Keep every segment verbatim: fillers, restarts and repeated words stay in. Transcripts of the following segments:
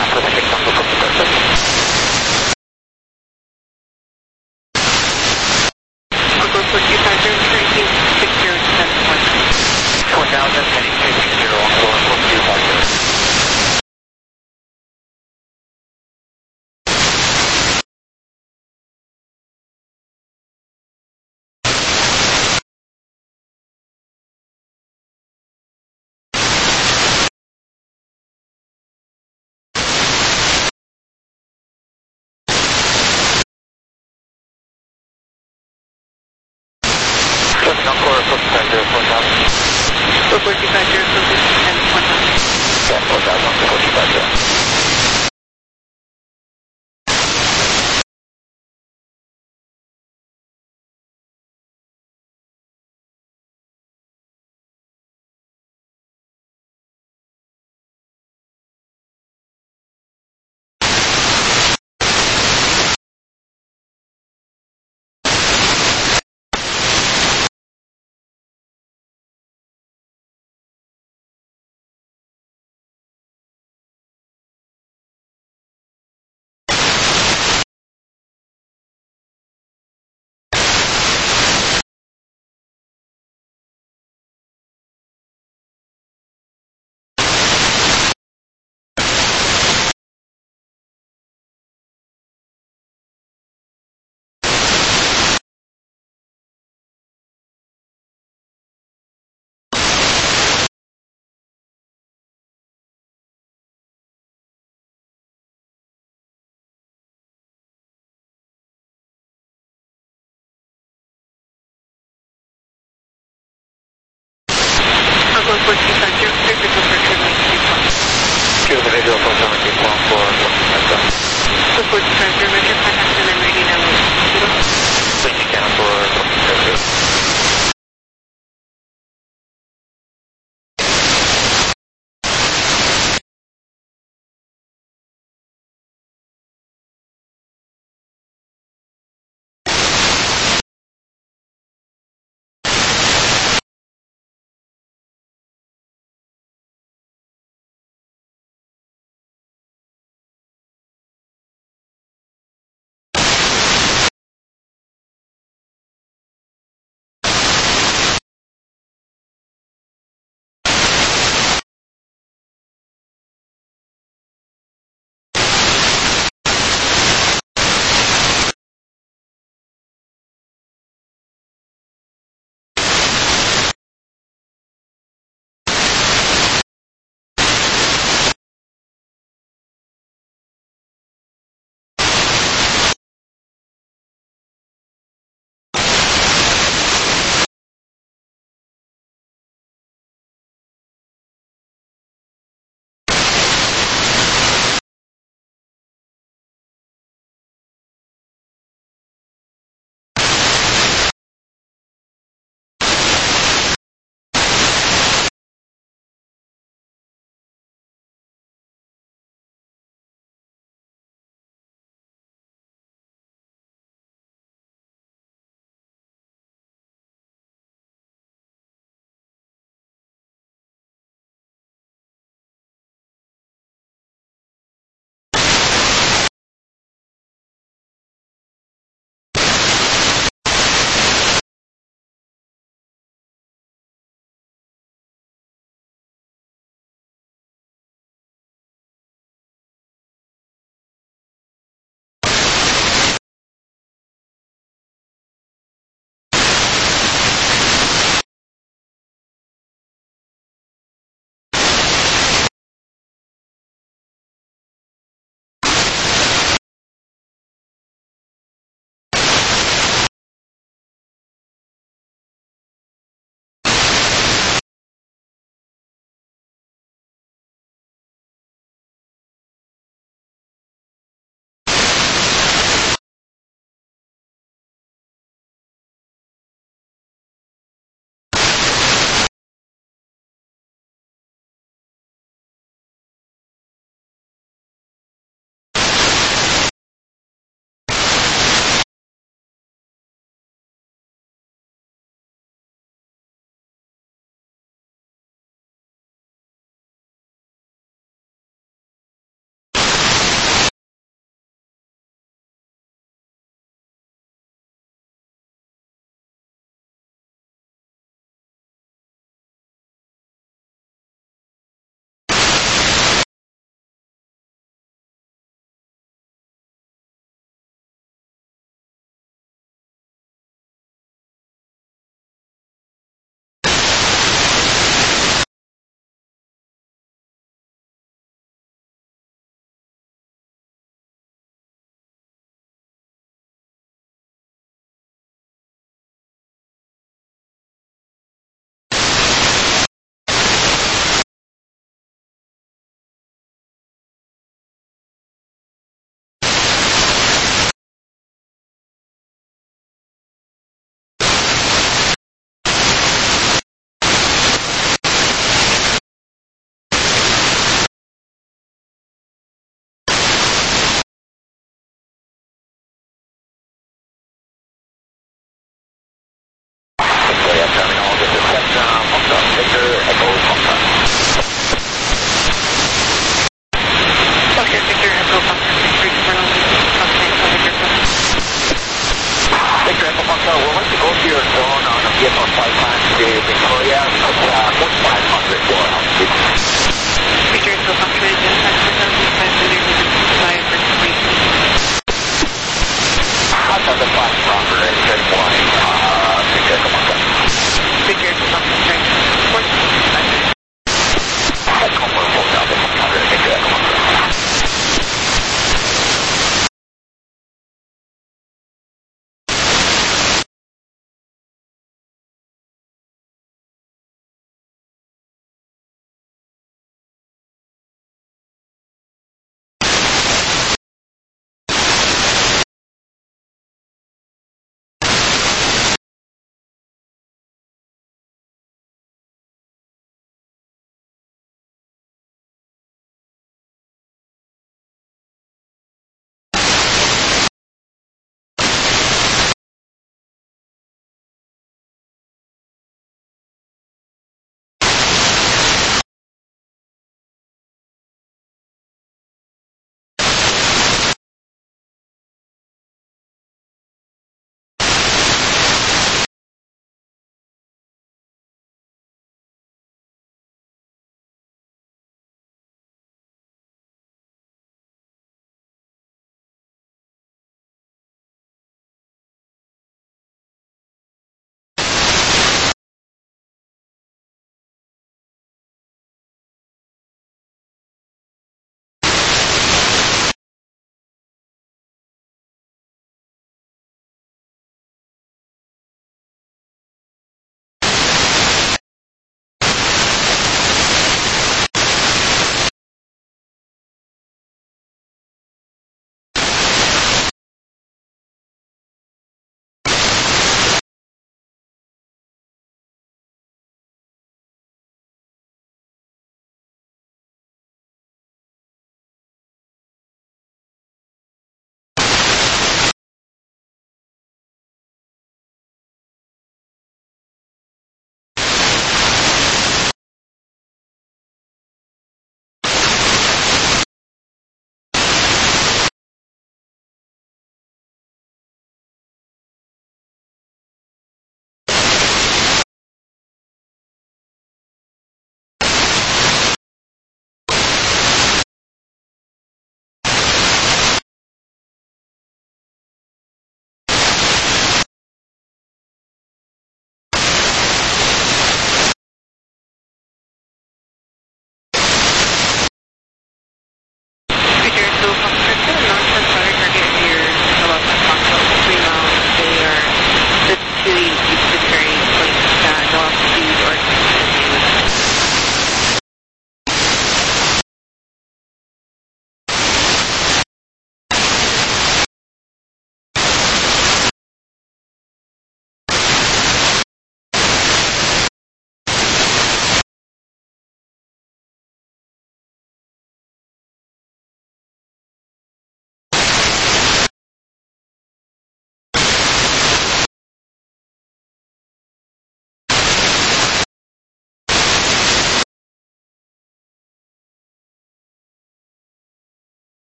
Pacific Tango Foxtrot Google four two five zero, tracing six zero seven one. four thousand, heading two six zero, Encore four two five zero. Encore four two five zero, four thousand. four two five zero, and one thousand. Yeah, four thousand, four two five zero. Google four two five zero, clear visual for turn lane two one. Clear the visual for turn lane two one for four two five zero. Google four two five zero, Roger, contact and then ready now. Thank you, Canada for four two five zero.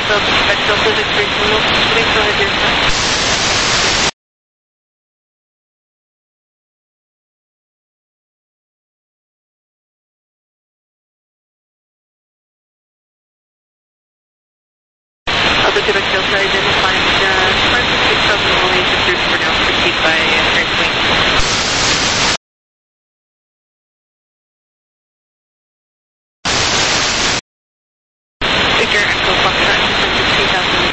So, expect Delta Victory Kilo. Please go ahead, dear sir. Alpha Quebec Delta identified uh, five six thousand only approved for now. Proceed by uh, airplane. Victor Echo Foxtrot, sixteen thousand.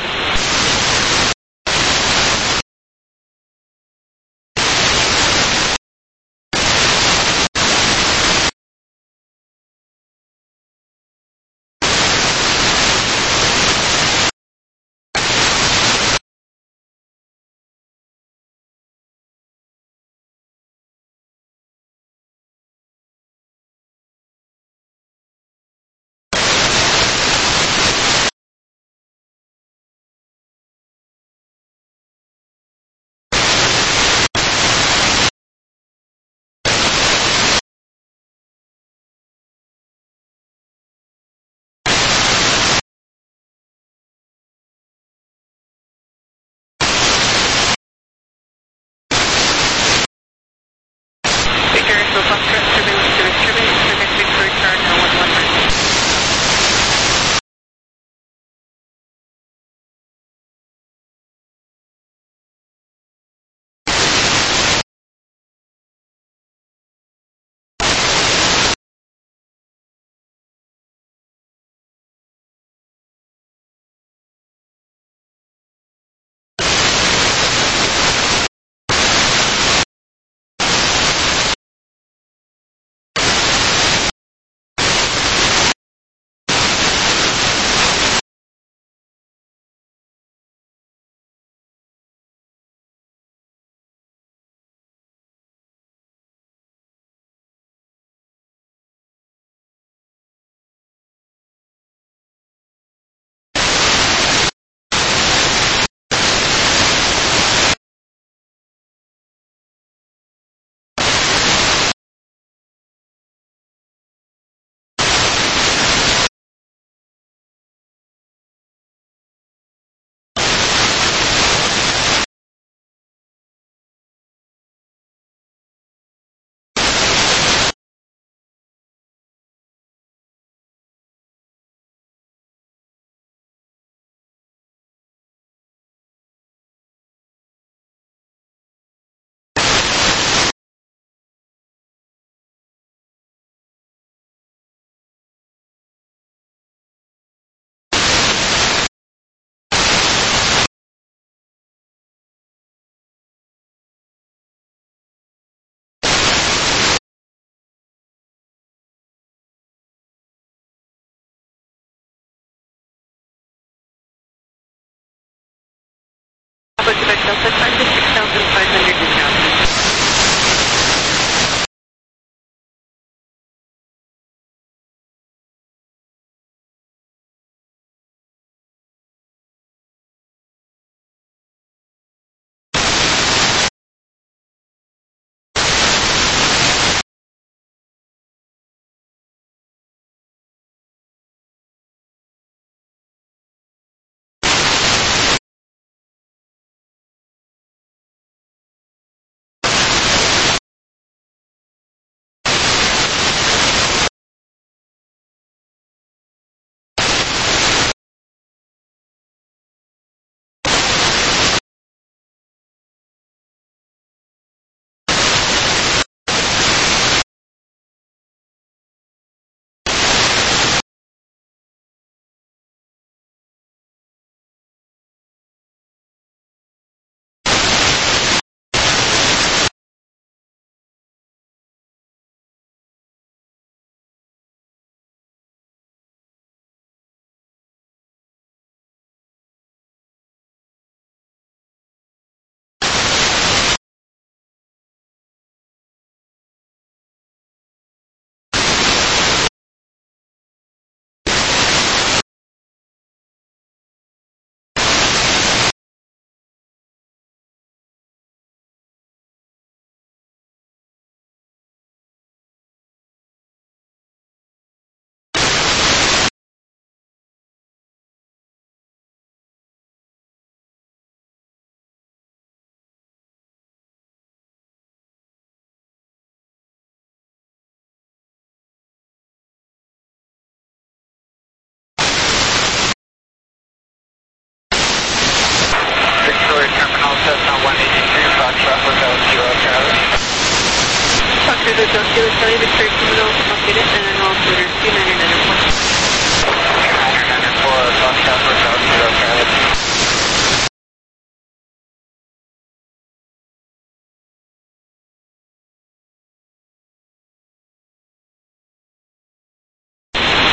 Victor Echo Foxtrot, surveillance service, surveillance service, Victoria Star, now one one nine. Alpha Quebec Delta, climb to six thousand five hundred now.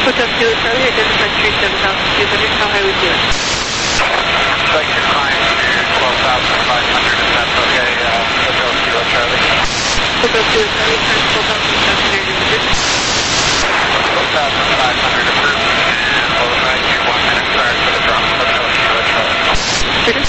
Hotel Kilo Charlie, identify three seven thousand two hundred, how high would you like? Like to climb to twelve thousand five hundred, if that's okay, uh, Hotel Kilo Charlie. Hotel Kilo Charlie, turn twelve thousand five hundred in the twelve thousand five hundred approved, and we'll advise you one minute prior to the drop, Hotel Kilo Charlie.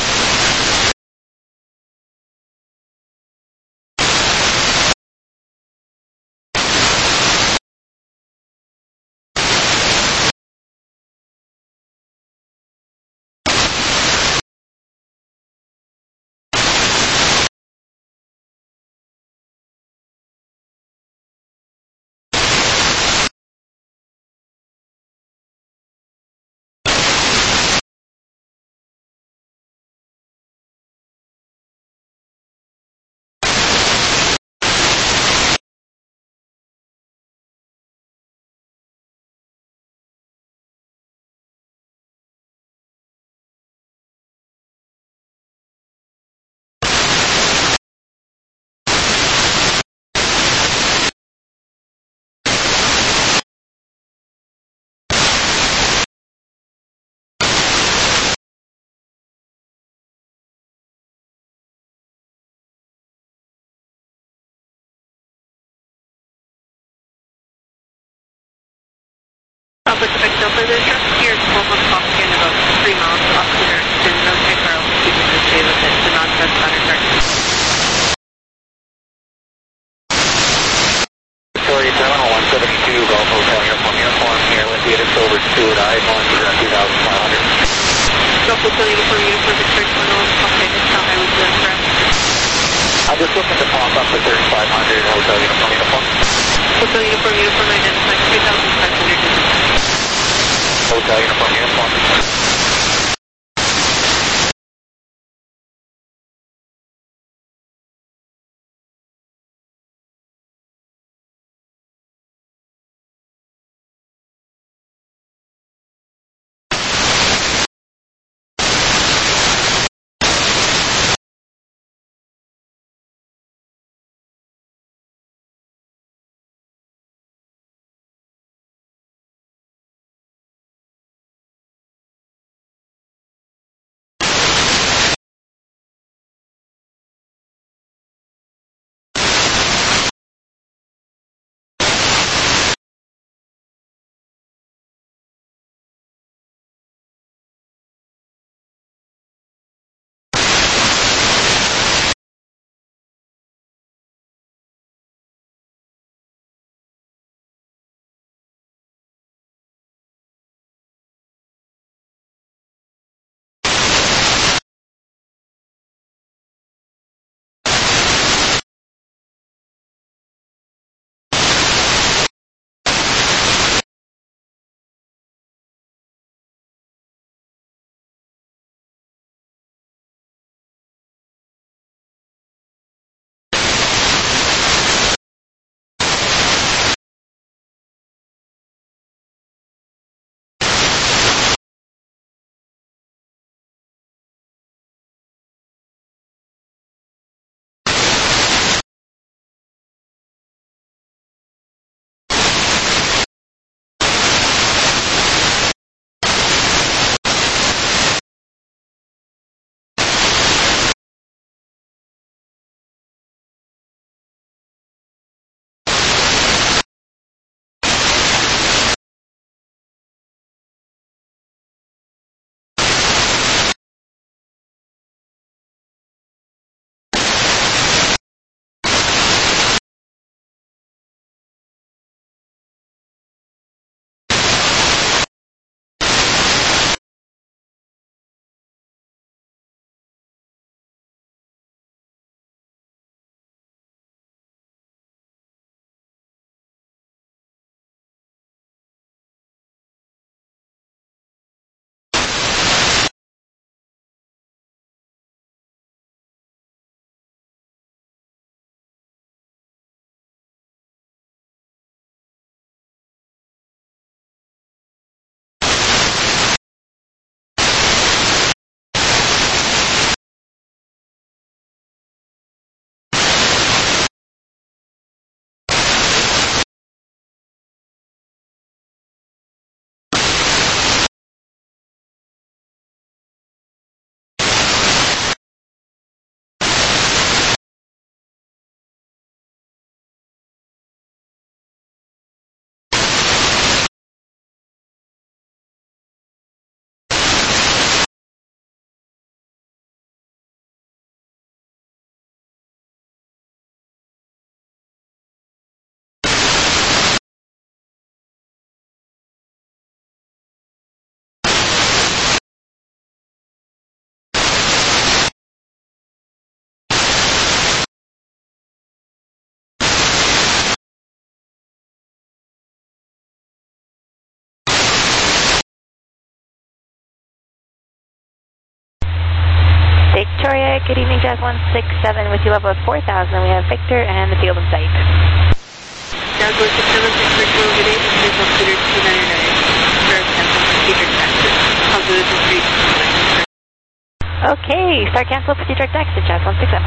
Uh, but I still for the truck here, twelve o'clock in about three miles off clear. There's no type of altitude to stay with it, the non-test pattern target. Victoria Terminal one seventy-two, Golf Hotel Uniform, uniform here with the over two at I one two thousand five hundred. Golf Hotel Uniform, uniform, Victoria Terminal, okay, that's how high would you like, correct? I'm just looking to pop up to thirty-five hundred, Hotel Uniform, uniform. Hotel Uniform, uniform, identify three thousand five hundred in the Hotel Uniform, uniform. good evening, Jazz one six seven with you level of four thousand. We have Victor and the field in sight. Jazz one six seven, Victor, good evening, please hold Peter two ninety-nine. Start cancel procedure taxes. I'll do this in three. Okay, start cancel procedure taxes, Jazz one six seven.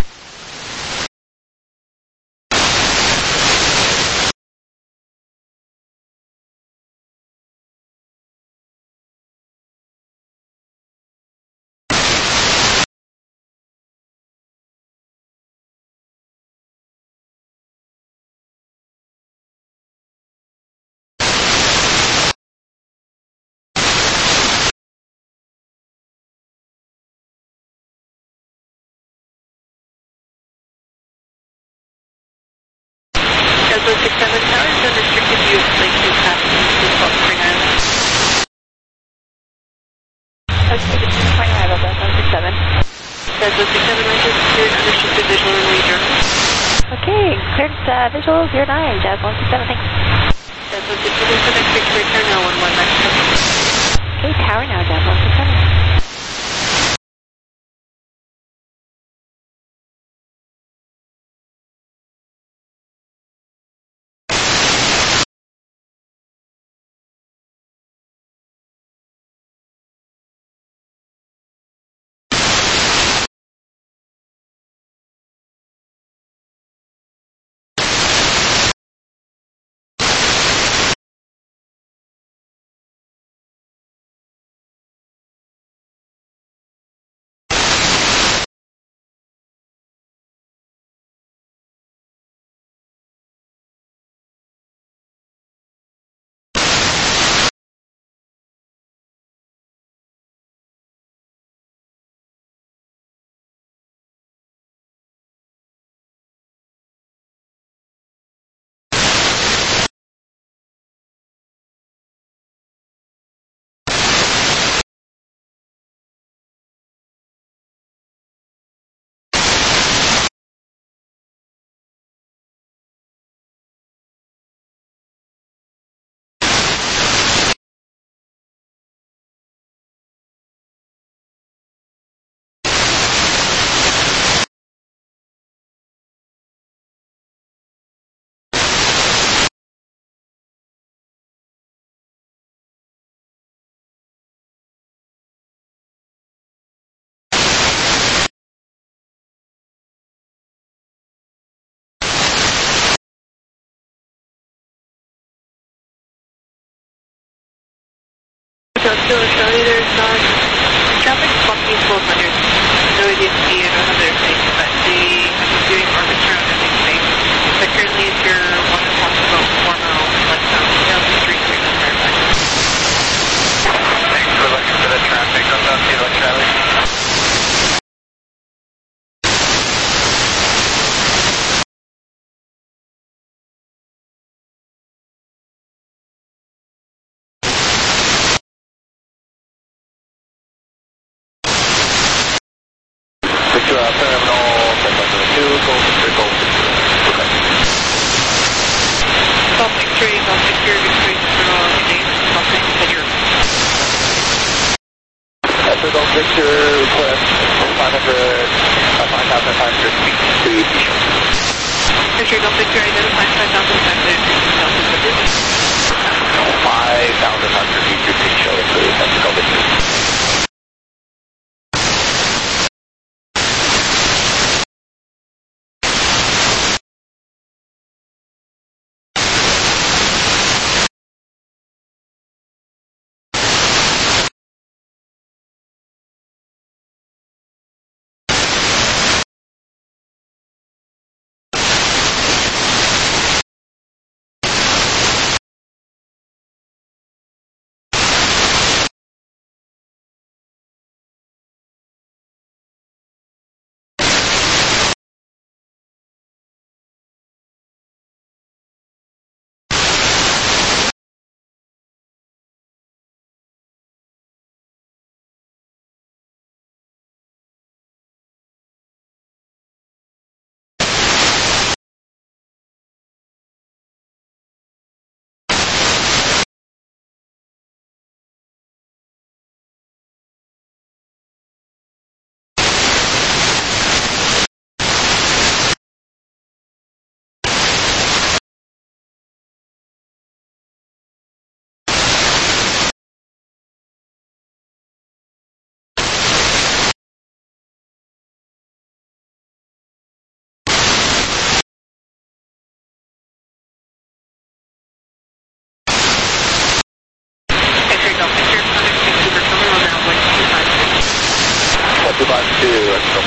Jazz one six seven, how is the restricted view of Lake two passing to twelve forty-nine? Okay, this is point arrival, Jazz one six seven. Jazz one six seven, Ranches, cleared unrestricted visual and leader. Okay, cleared uh, visual zero nine, Jazz one six seven, thanks. Jazz one six seven, Quebec Victory, Tower now one one nine seven. Okay, tower now, Jazz one six seven. Tokyo, Charlie, there's not traffic blocking twelve hundred. No idea if you know how they're saying, but they have been doing orbits around every space. But currently, if you want to talk about four miles westbound, down the street, we're going to verify. Thanks for looking for the traffic. I'm not feeling Charlie. Victor, uh, terminal, seven two, Gold Victor, Gold Victor. Okay. Golf Victory, Golf Victory, Victory, Terminal, James, Golf Victory. That's a Gold Victor, request five hundred, uh, five thousand five hundred feet to East. Victory, Golf Victory, identify five thousand five hundred feet to South Pacific. five thousand five hundred feet to East, show it to That's a Gold Victor. two five two, let's go.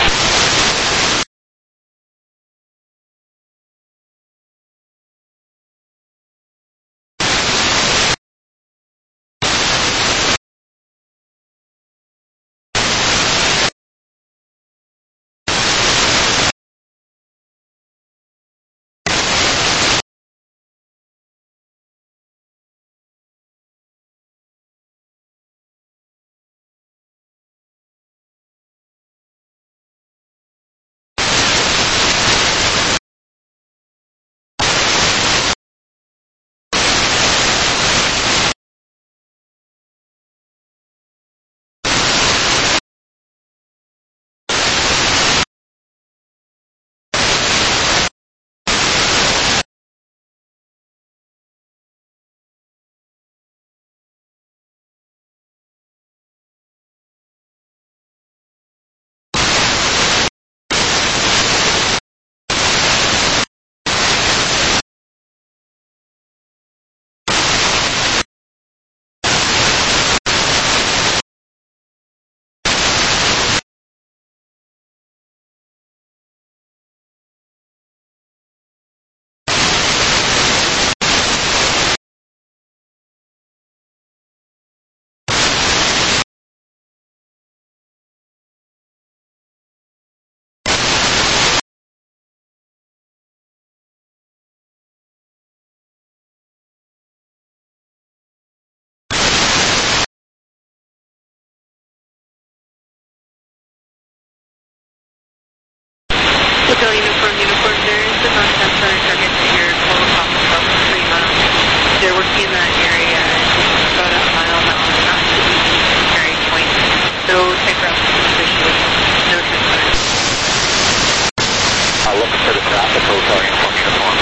Hotel Uniform, Uniform, there is a non-stop center target that you're full of off about three miles. They're working in that area, it's about a mile now, not to the carry point. So type route associated, no transmitter. I'll look for the traffic, Hotel Uniform, Uniform.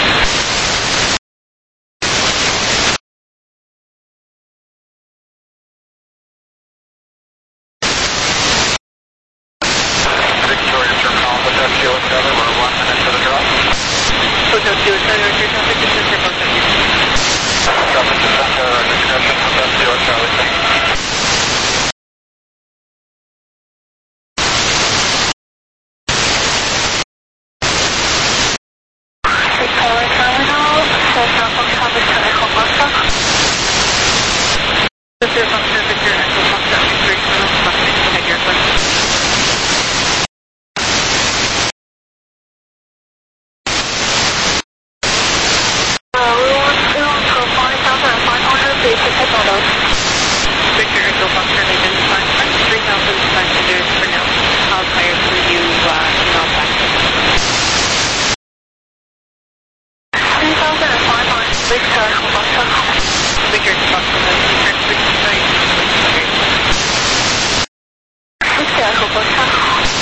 Victoria Terminal, Hotel Kilo seven, we're one minute to the drop. Hotel Kilo seven, your traffic descender, both of you. Traffic descender, discussion, Hotel Kilo Charlie, thanks. Victoria Terminal, Central Function, Victor Echo Foxtrot. Victor Foxtrot, Victor Echo Foxtrot, Victoria Terminal, Foxtrot, head your question. Victor Echo Foxtrot, identify three thousand five hundred for now. I'll fire for you, uh, email back. three thousand five hundred, Victor Echo Foxtrot. Victor Echo Foxtrot, Victor Victor Echo Foxtrot.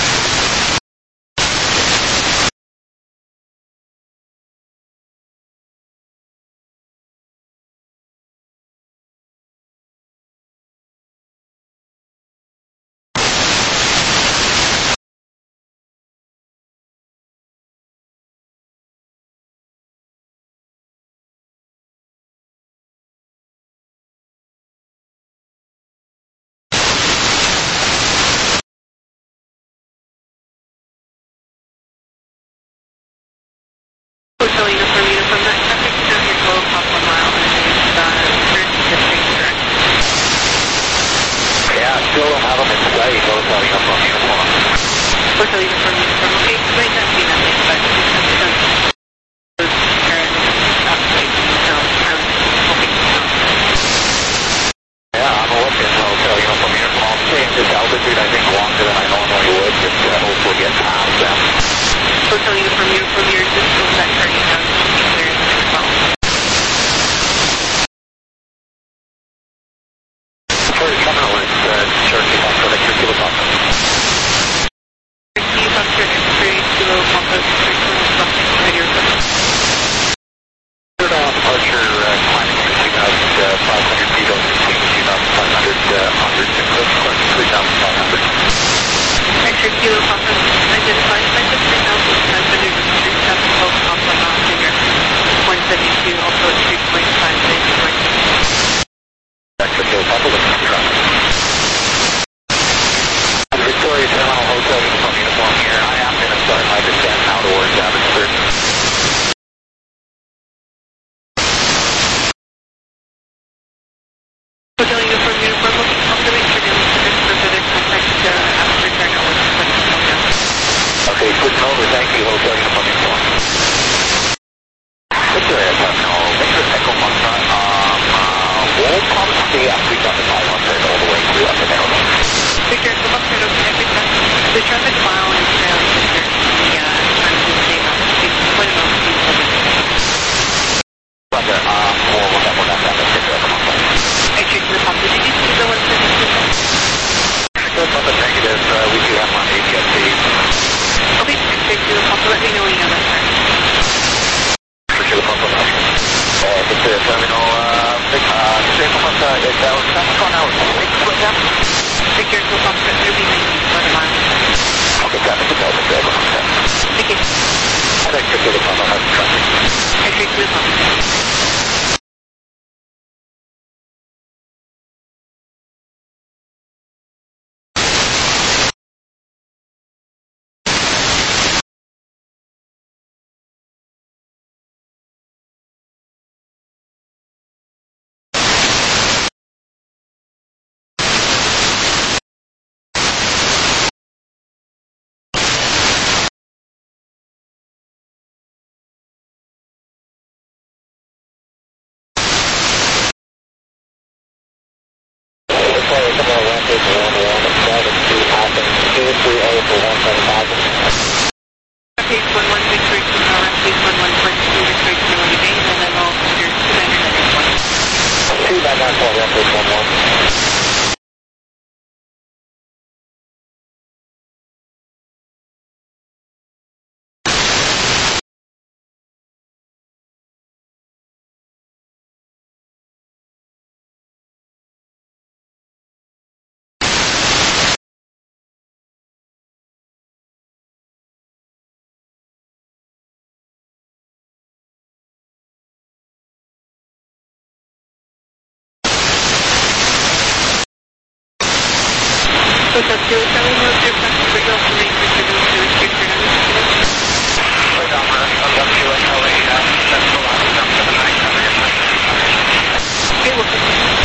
Hotel Uniform, Uniform, that traffic is down here twelve off one mile, and it's, uh, third district direct. Yeah, still don't have them in sight, Hotel Uniform, Uniform. Hotel Uniform, Uniform, okay, you might not see nothing, but it's just those current updates, so I'm hoping to know. Yeah, I'm looking, Hotel Uniform, Uniform. I'm staying this altitude, I think, longer than I normally would, just to hopefully get past them. Hotel Uniform, Uniform, you're just still set turning down to clear in the next call. Victoria Terminal is uh, Cherokee Foxtrot, Victor Kilo Foxtrot. Cherokee Foxtrot, X-ray, Kilo Foxtrot, Victor Kilo Foxtrot, head your question. Third on departure, uh, climbing to two thousand five hundred feet, over two thousand five hundred, uh, onward to Cliff, three thousand five hundred. X-ray, Kilo Foxtrot, identified by the three thousand five hundred and three thousand twelve off one mile, figure one seventy-two, also at three point five nine point. Victor Kilo Foxtrot, looking for traffic. Victoria Terminal. three A for one seven thousand. Page one one six three two power, page one one four two Detroit to Lily Bay, and then all passengers two nine nine one. two nine nine four, page one one. Hotel two, Charlie Mode, your passenger go from Main Street to Restrictor Numbers. Right on, I'm up to S L A, Central Line, seven nine seven. Okay, we'll continue.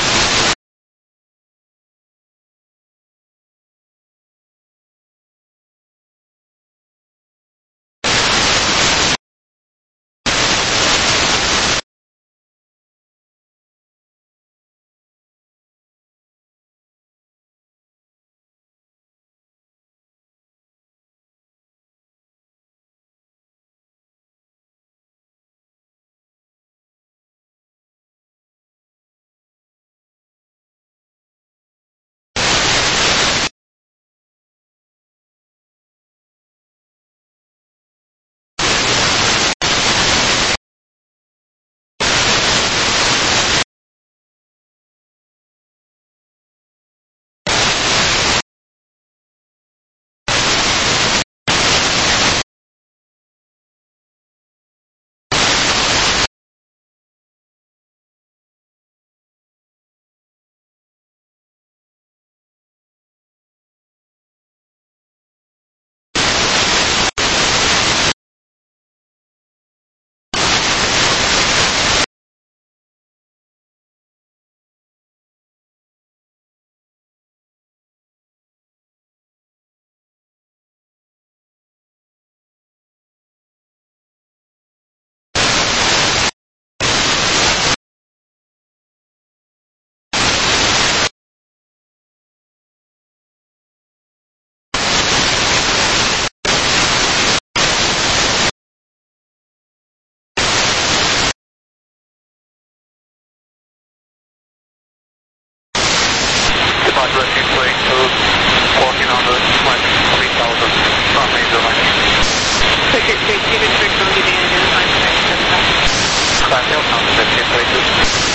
Rescue plane, so walking on the like three thousand from major line. Ticket three two Detroit to Lily Bay, and then five nine seven five. Class L, on the rescue places.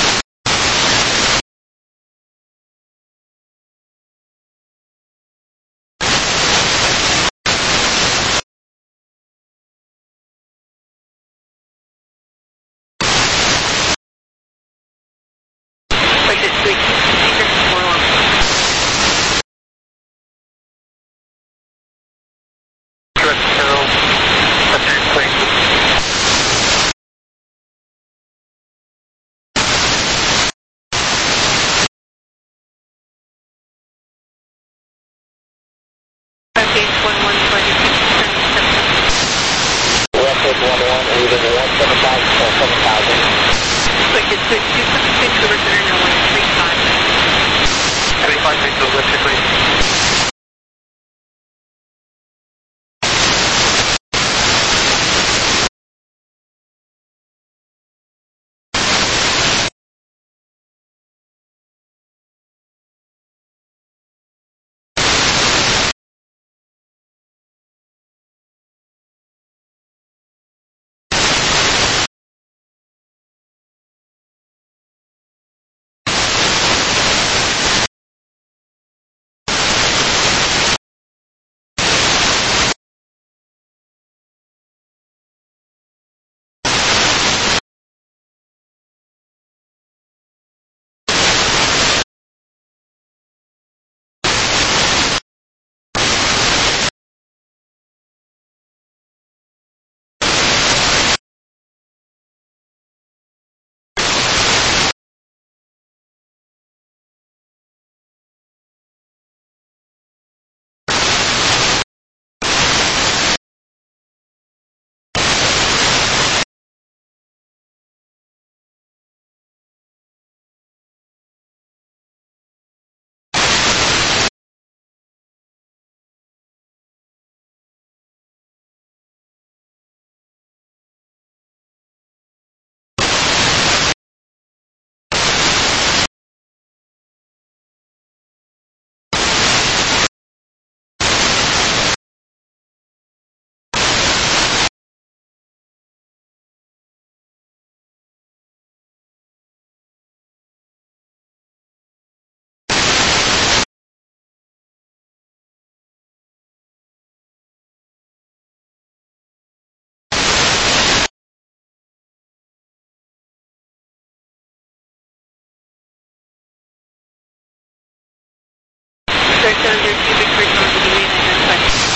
Ticket three two four one. Direct Carol, Attorney Places. seven zero two Victory Charlie, you may identify.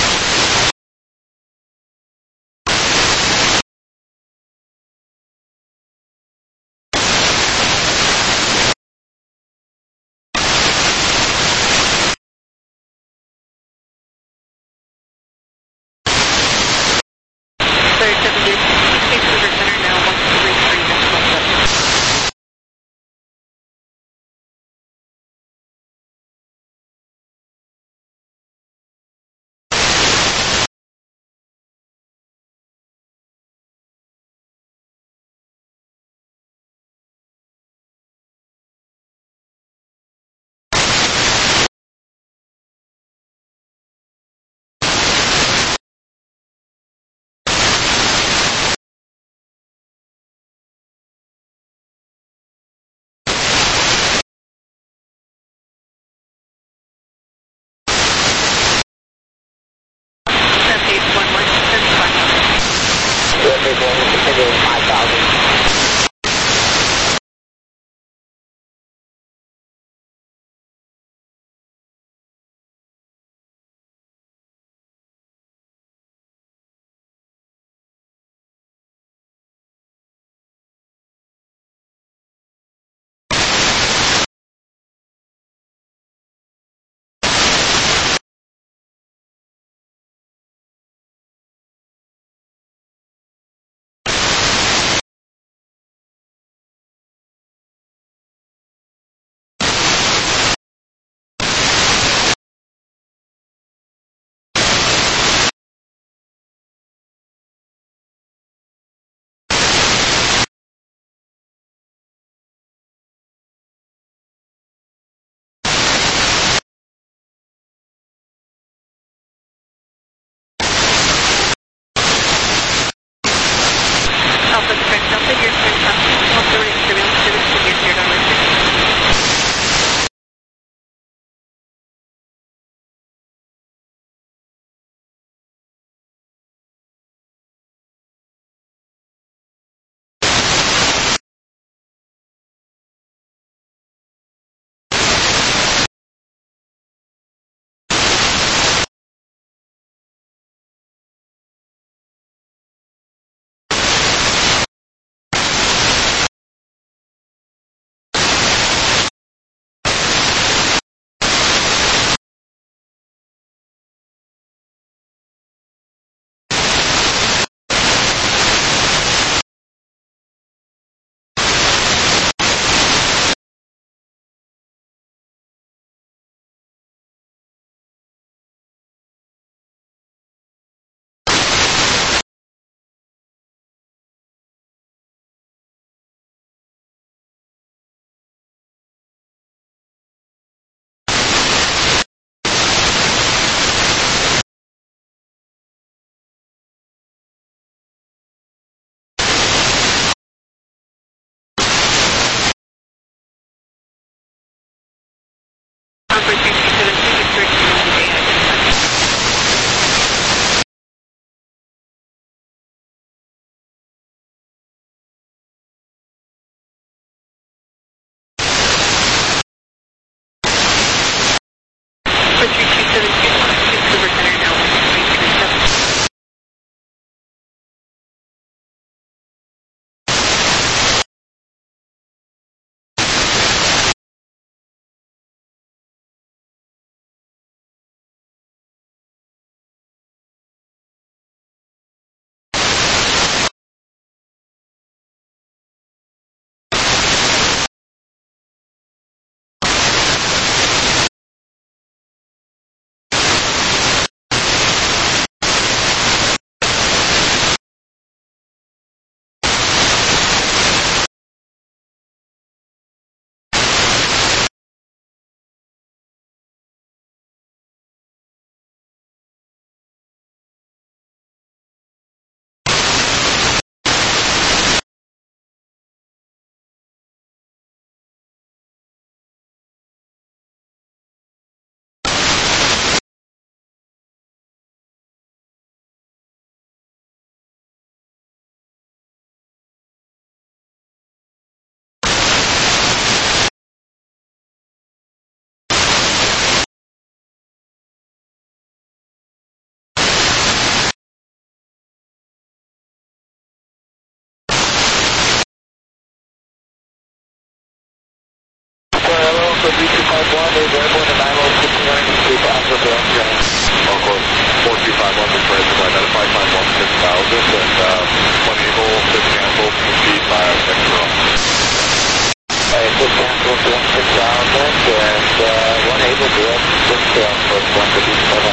three two five one is airborne to nine oh six nine, two Alpha Bell Ground. Encore four two five one, the correct to identify time one six thousand, and uh, one Eagle, six cancel, proceed by sector row. Alright, six cancel to one six thousand, and uh, one Eagle direct, six cancel, one fifty-seven.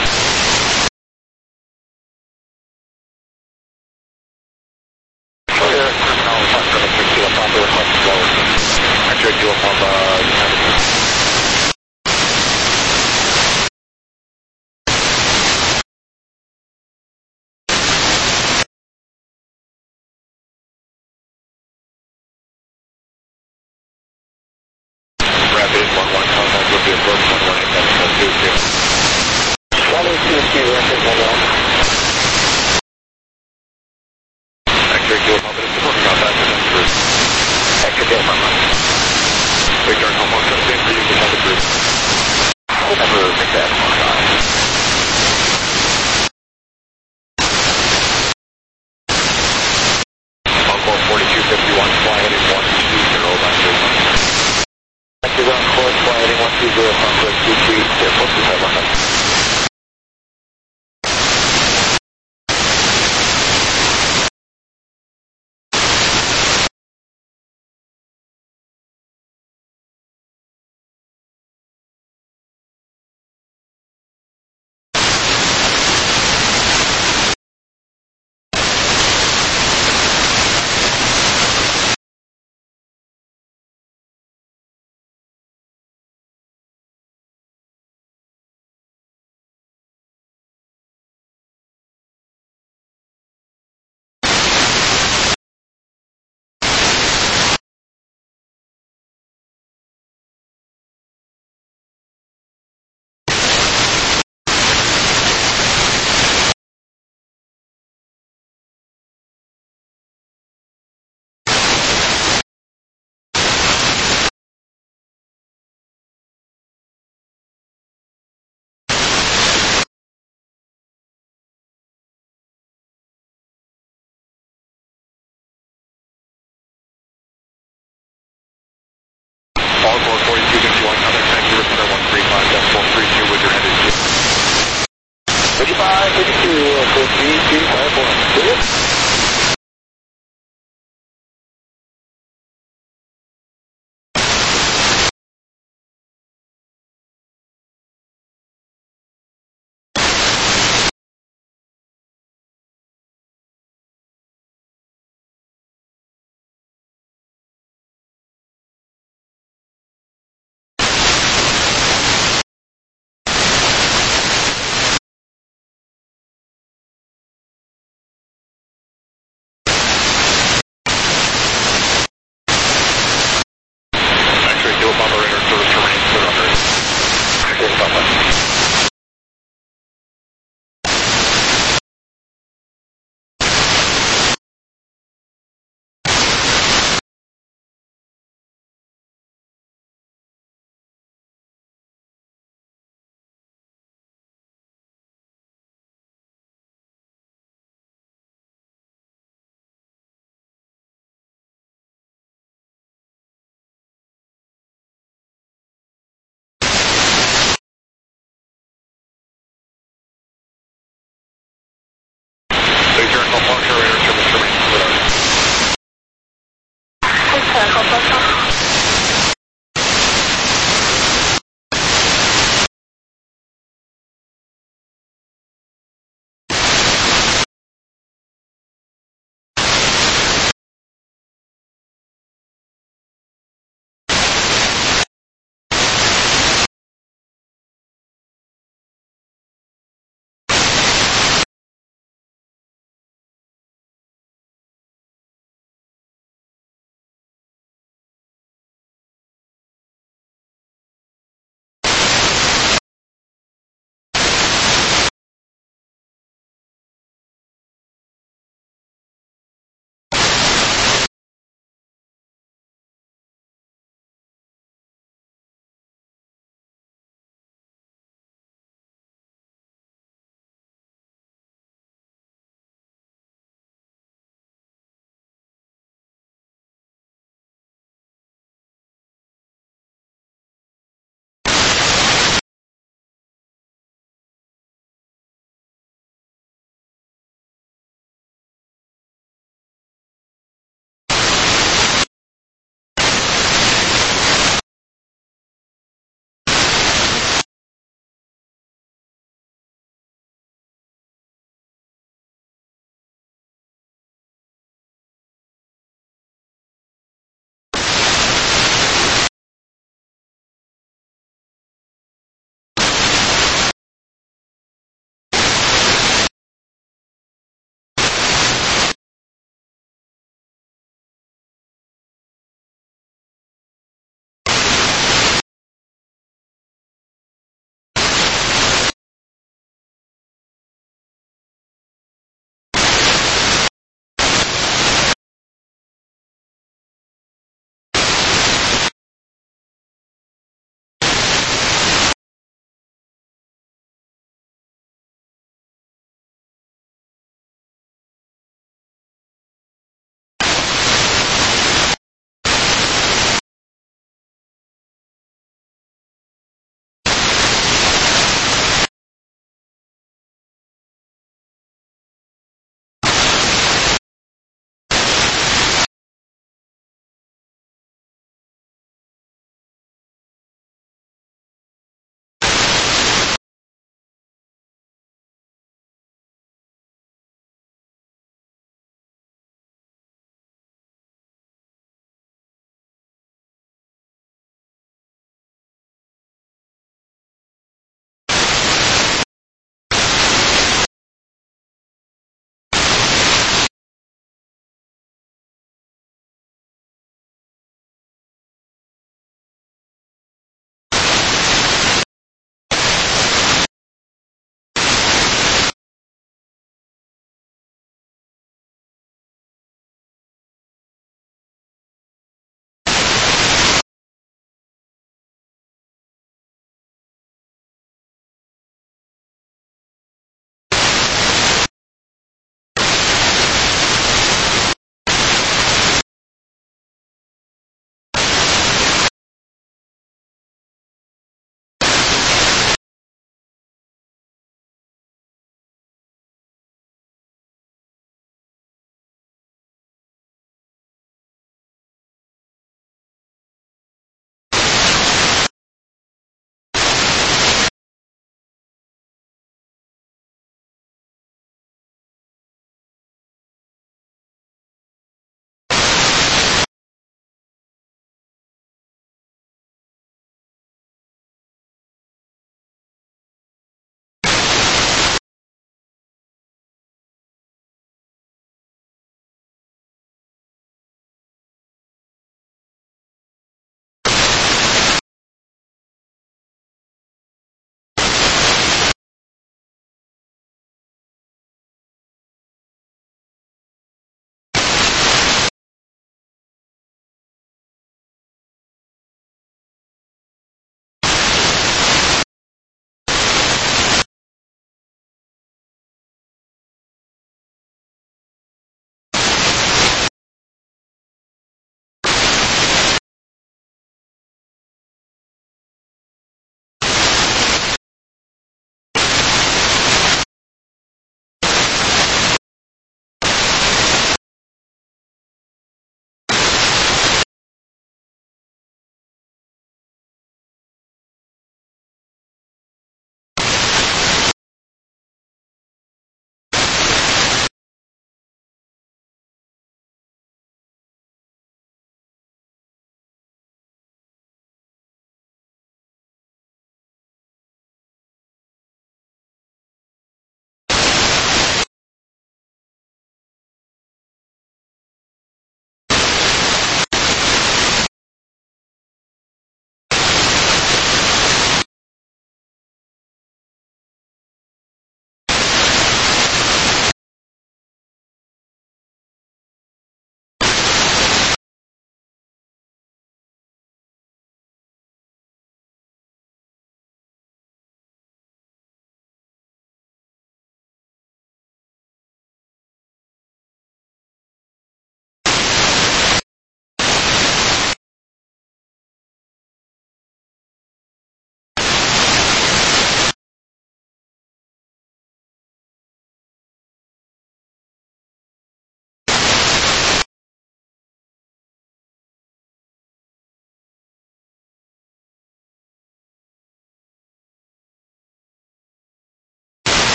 Clear, terminal, one seven six two, Papa, request lower. I checked you up on the Rapid one one contact with the approach one one eight seven one two two. one eight two two, Rapid one one. X-ray two, Papa, this is working on that for next group. Extra day, one one. Victor, come on, come in for you to tell the group. I'll never make that one on. Encore forty-two fifty-one, fly heading one two zero, nine three one. Extra ground course, fly heading one two zero, Conquest two three, four two five one.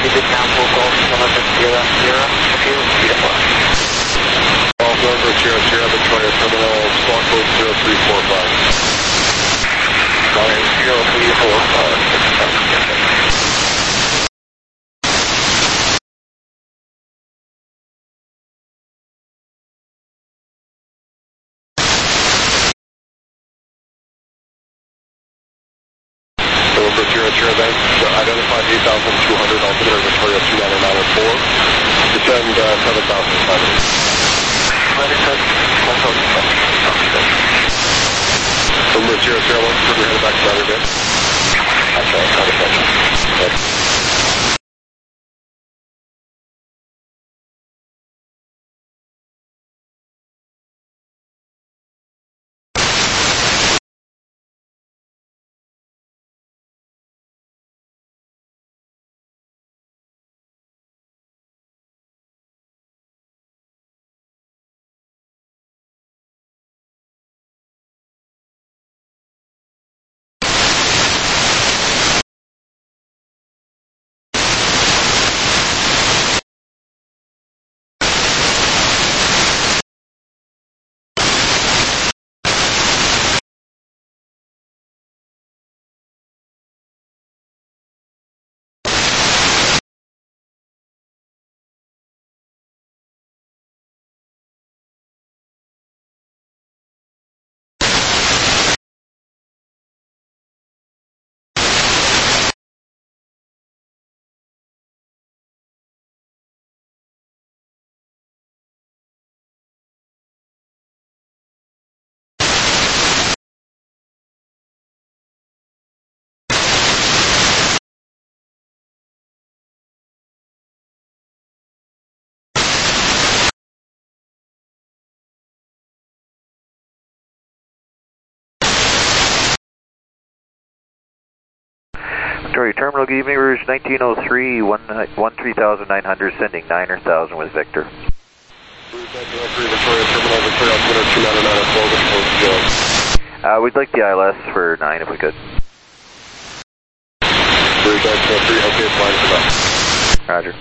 Visit Council Golf November Sierra Sierra, two feet left. Golf November Sierra Sierra, Victoria Terminal, squawk code zero three four five. Sorry, zero three four five. November Sierra Sierra, then identified eight thousand two hundred, altimeter Victoria two nine nine oh four. Descend uh, seven thousand five hundred. November Sierra Sierra, one, we're headed back to Battery Bay. That's right, copy that. Okay. Victoria Terminal, good evening, Rouge nineteen oh three, one, one three thousand nine hundred, sending niner thousand with Victor. Rouge nineteen oh three, Victoria Terminal, Victoria altimeter two nine nine oh four, with code zero. Uh, we'd like the I L S for nine if we could. Rouge nineteen oh three, okay, flying for that. Roger.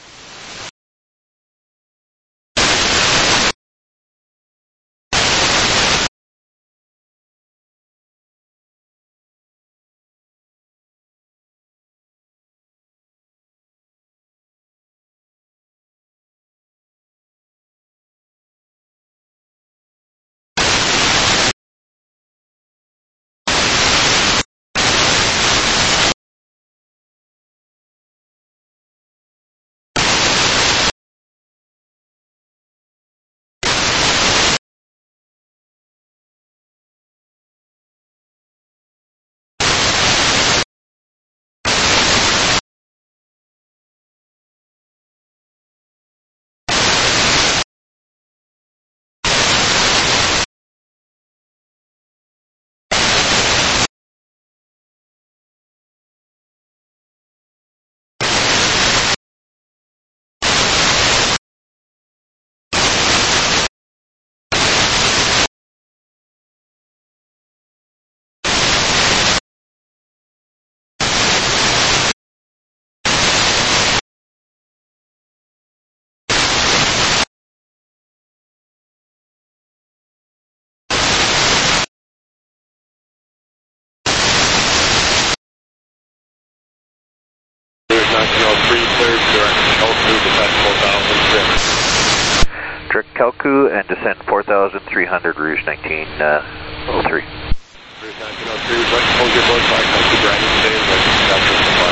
nineteen oh three, cleared, direct Calcu, descent four thousand three hundred. Direct Calcu and descend four thousand three hundred, Rouge nineteen oh three. Rouge nineteen oh three, direct hold your voice by Calcu, Brandon, today, and capture supply.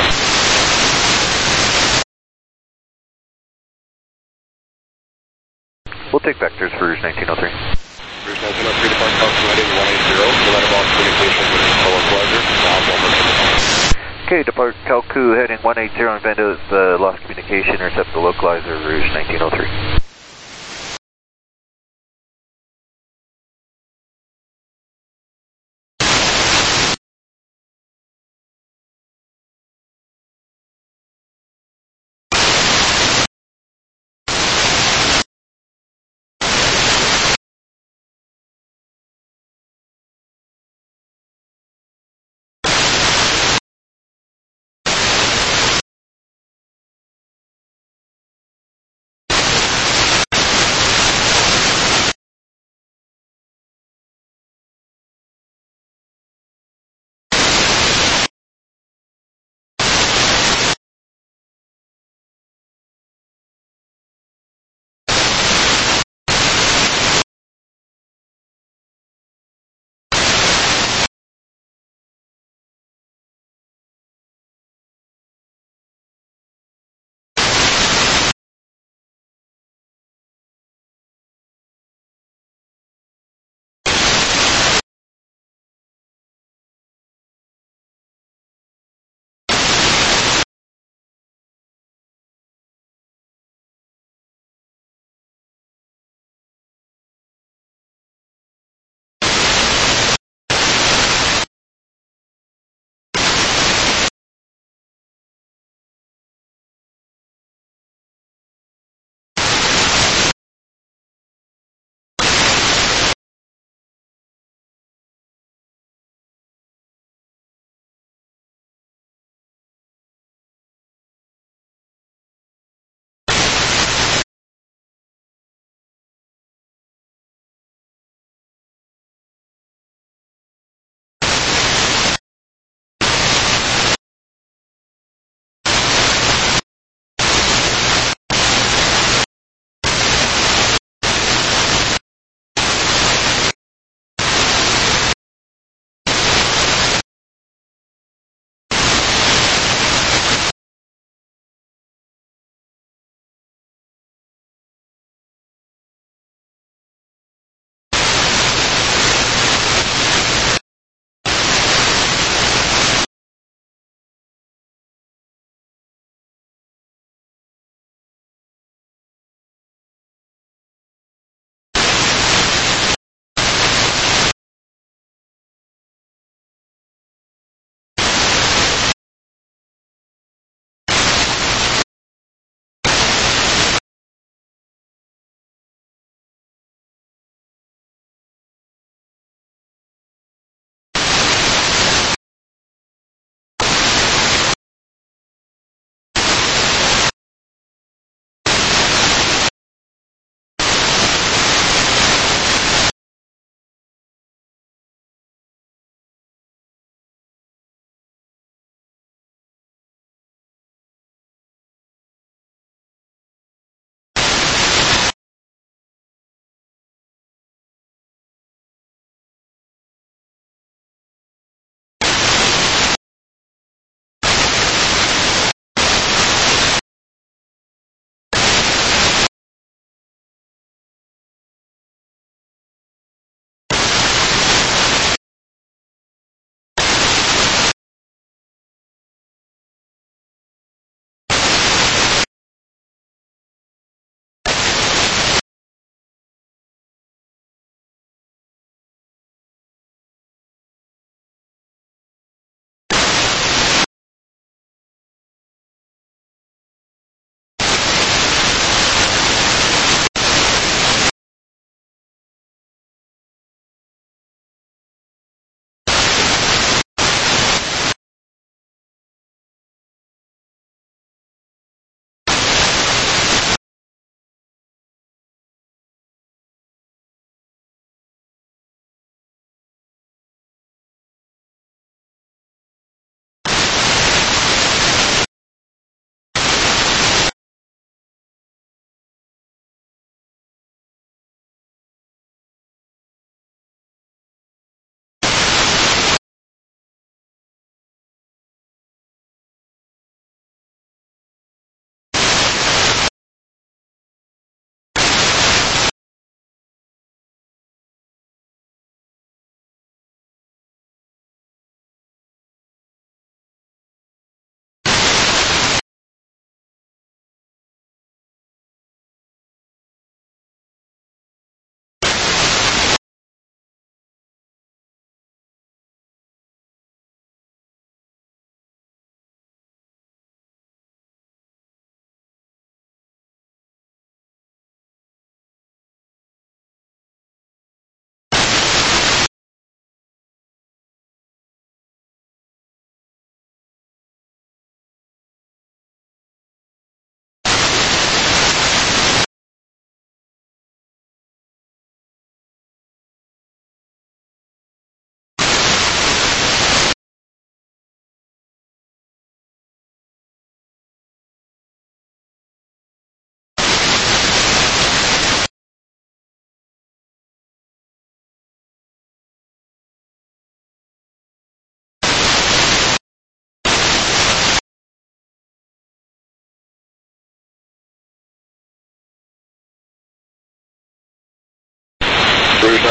We'll take vectors for Rouge nineteen oh three. Rouge nineteen oh three, depart Calcu heading one eight zero, the letterbox communication with the localizer, now over to the Okay, depart Calcu heading one eight zero and vent out the lost communication, intercept the localizer, Rouge nineteen oh three.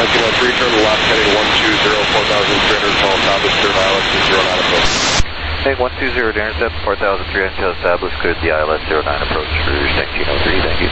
nineteen oh three, turn left heading one two zero, four thousand three hundred, call established, clear I L S zero nine approach. Make one two zero to intercept, four thousand three hundred established, cleared the I L S zero nine approach for nineteen oh three, thank you.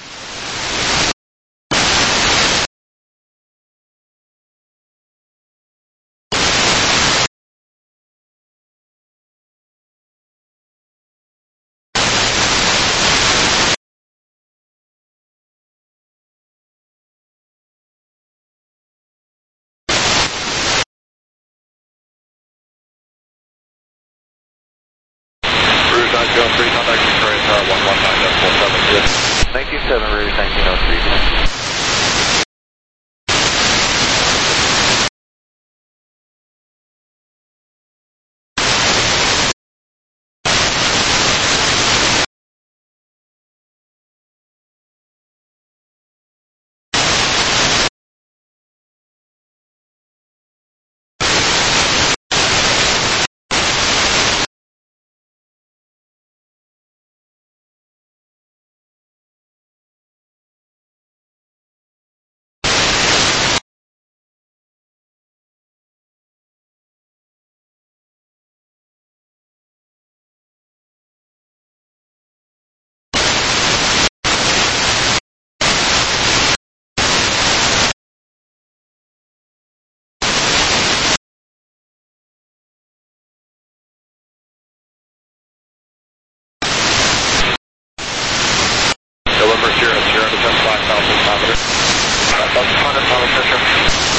nineteen oh three, contact Victoria Tower one one nine four seven six. nineteen seven, Rouge nineteen oh three. November Sierra, Sierra descend five thousand five hundred. five thousand five hundred, final pressure.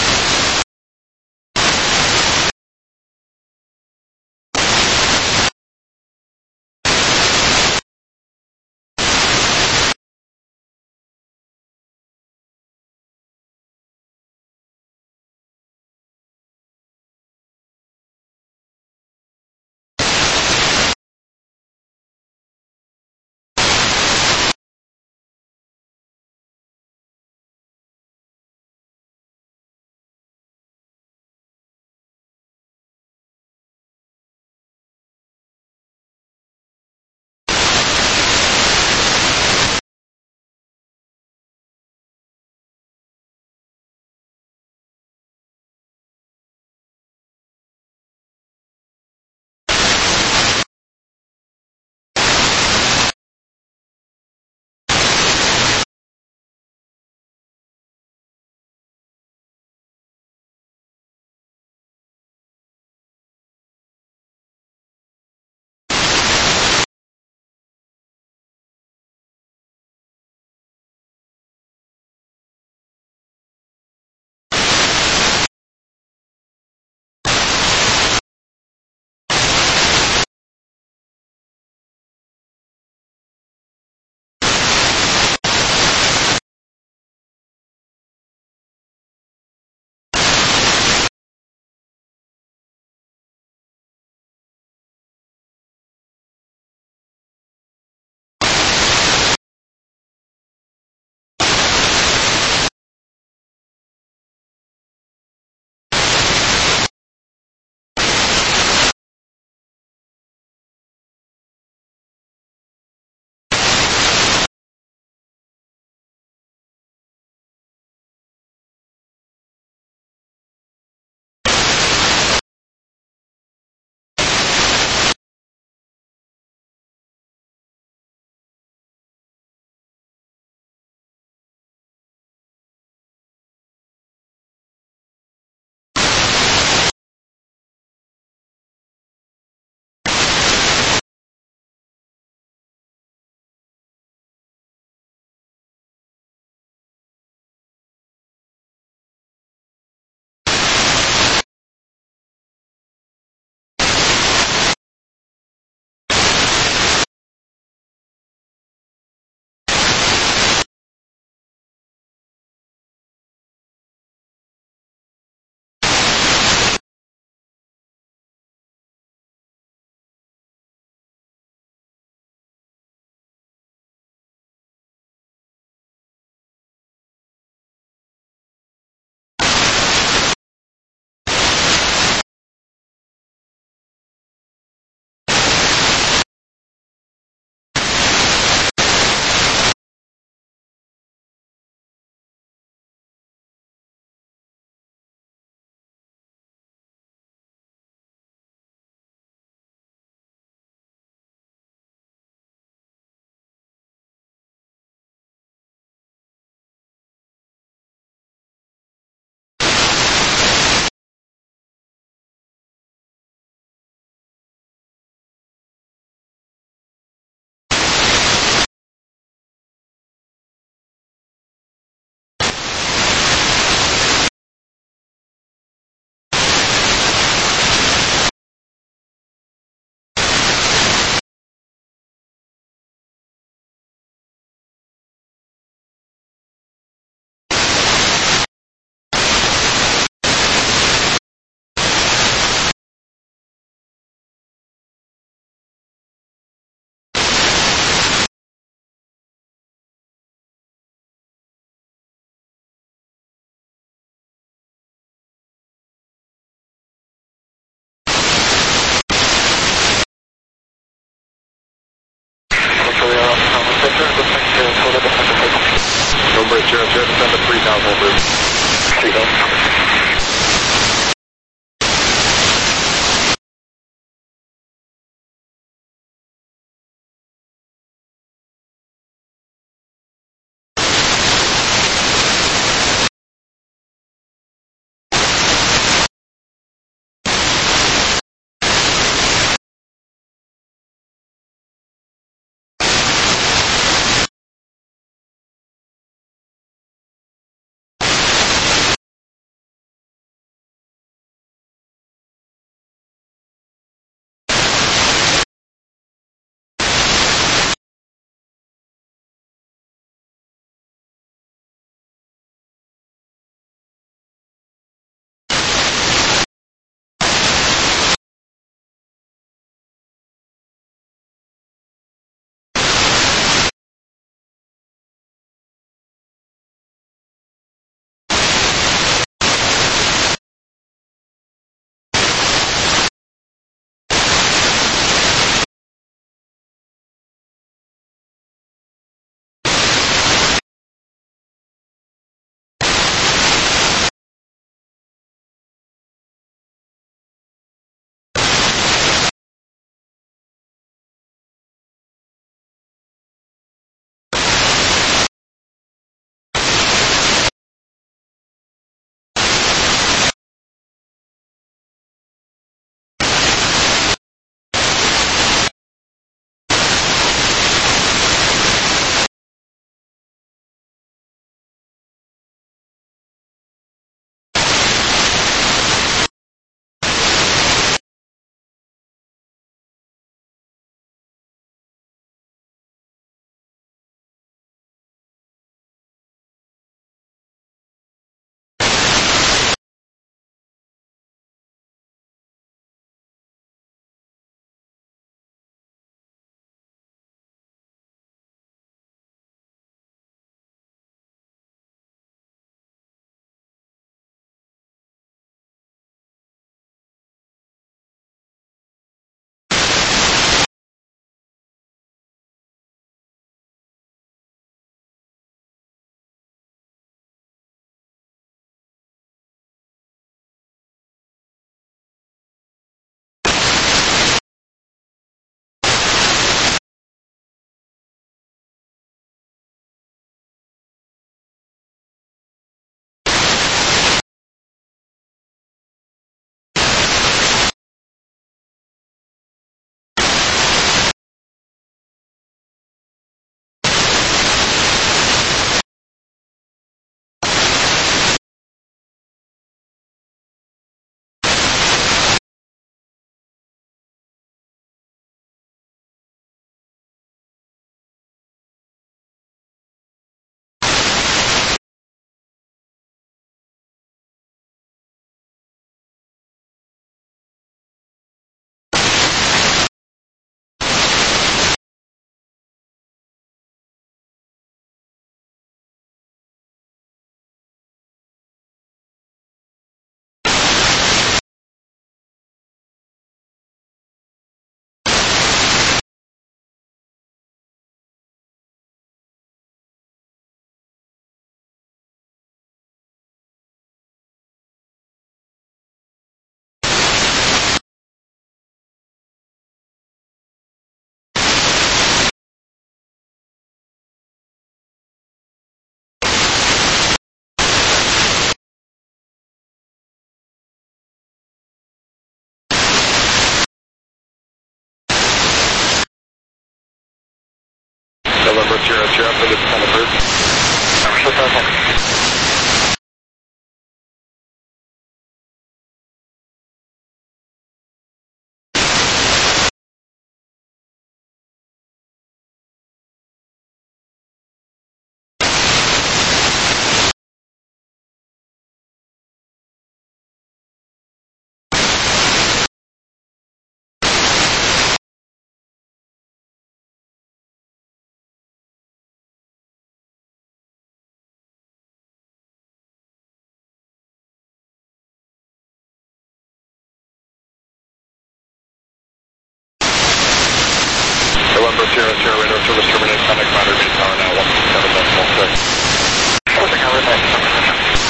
Sierra Sierra radar service terminate, contact commander, main tower now, one seven decimal six. Closing over that.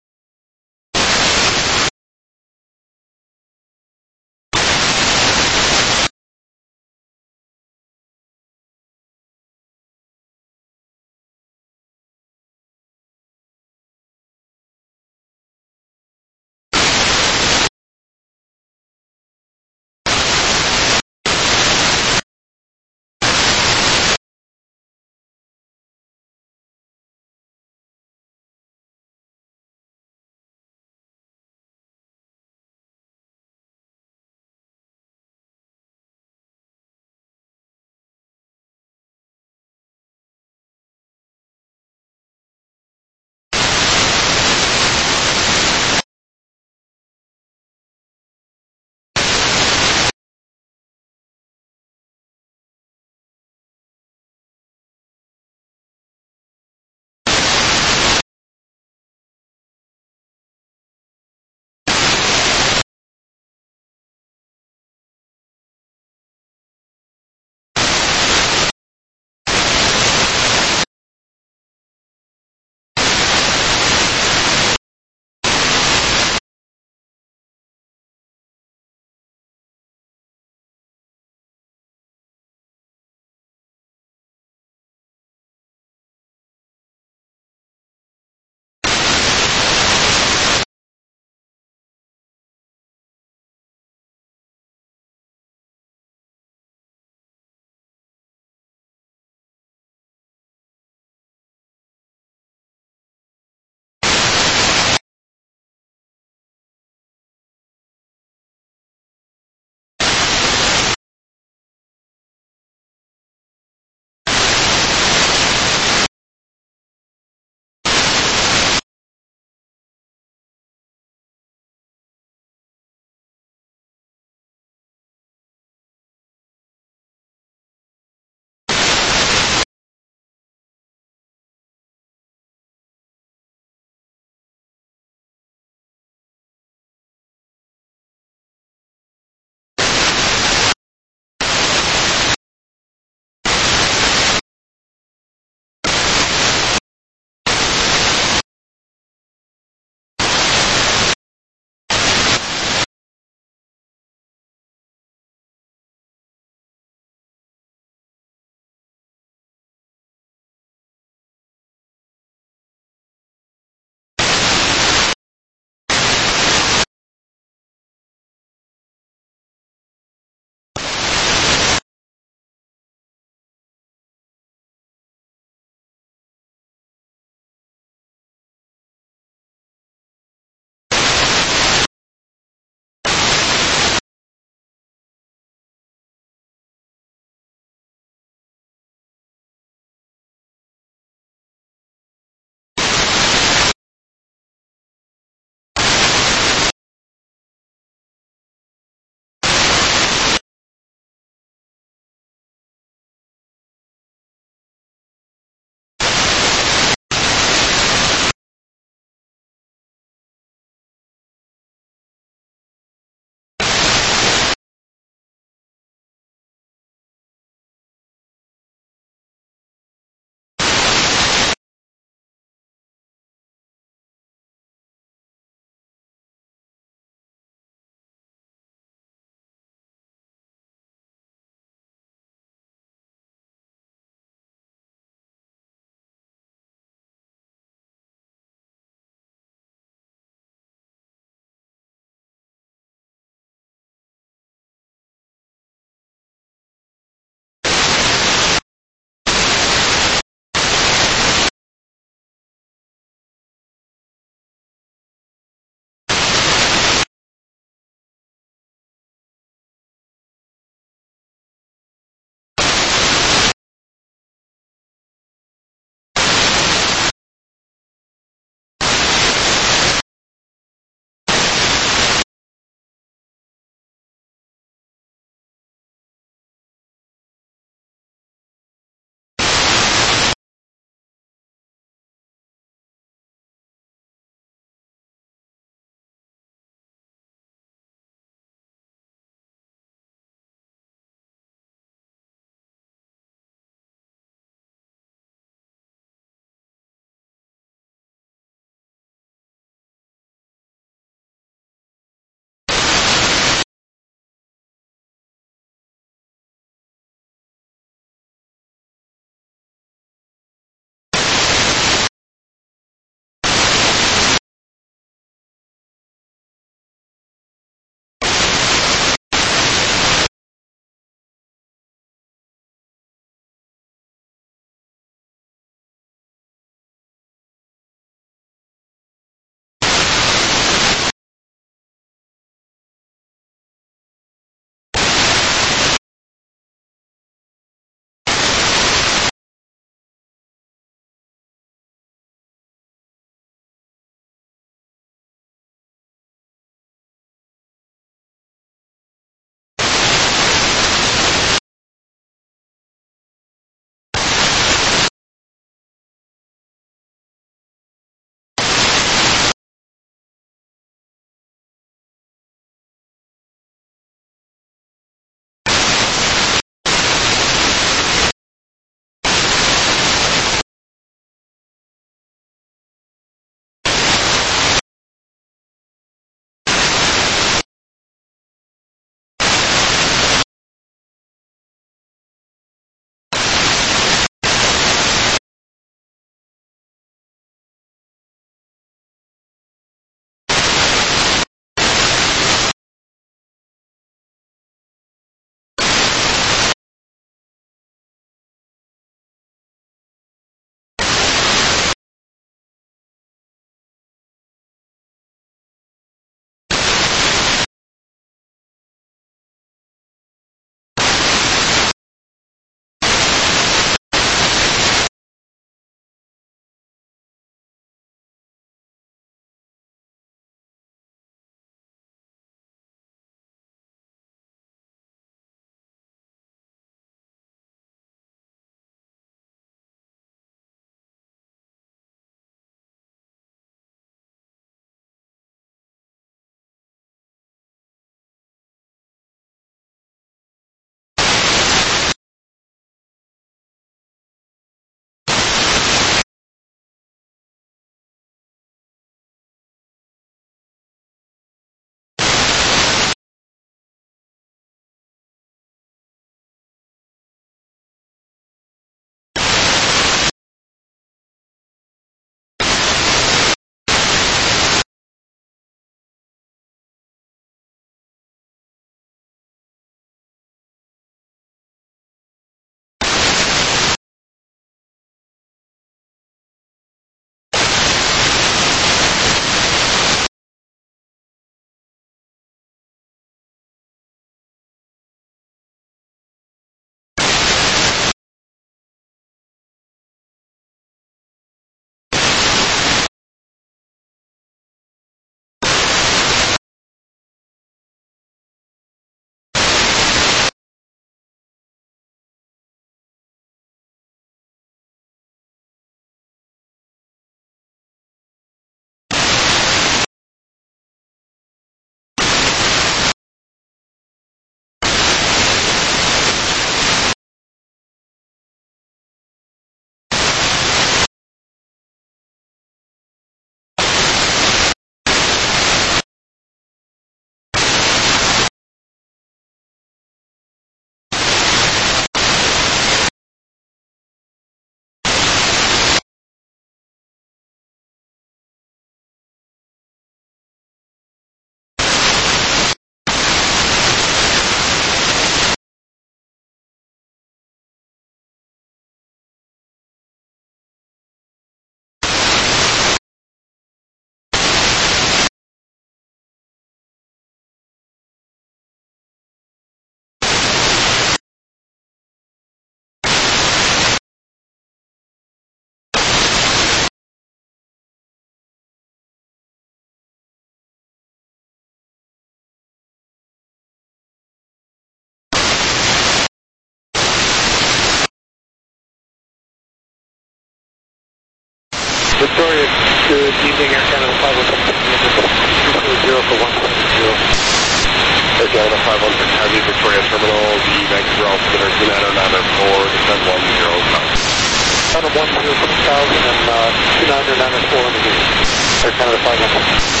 Victoria, good evening, Air Canada five one six, two four zero for one seven zero. Air Canada five one six Heavy, Victoria Terminal, the Vancouver altimeter two nine zero nine zero four, descend one zero pounds. Center one zero six thousand and uh, two nine zero nine zero four on the gate. Air Canada five one six.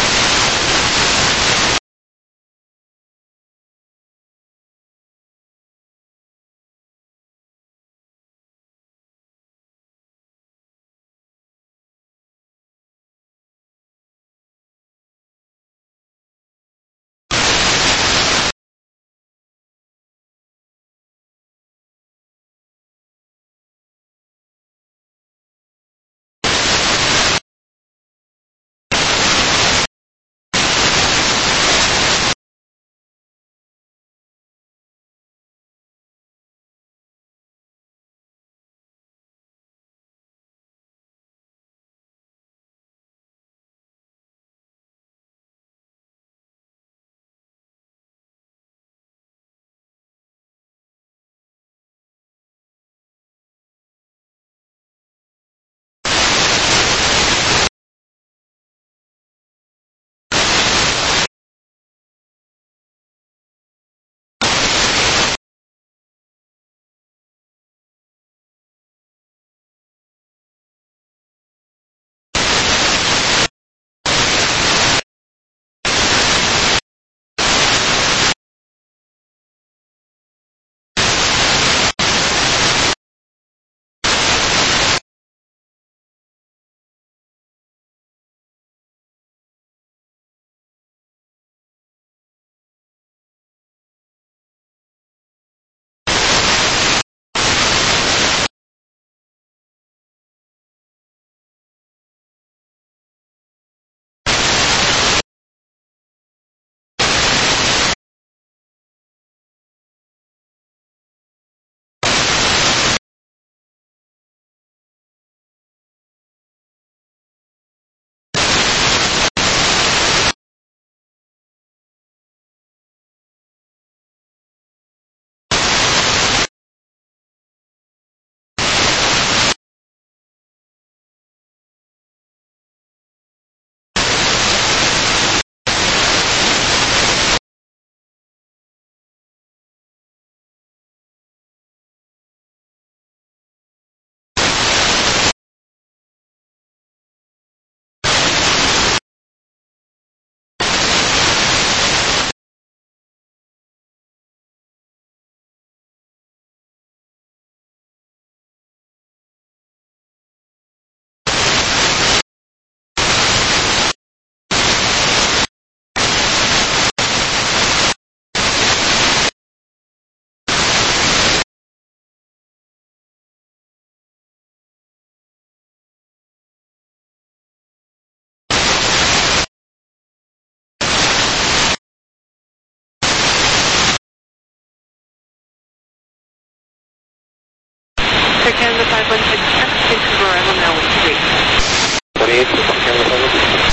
Air Canada five one six, Vancouver arrival now with three. twenty-eight, Air Canada five one six.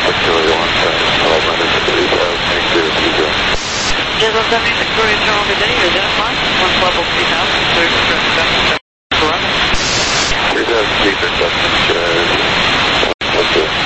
Victoria one seven, twelve hundred to three thousand, eight zero two zero. Jazz one seventy, Victoria General, good day, you're identified, one level three thousand, clear for traffic, correct? three thousand feet for substance, Jazz. What's it?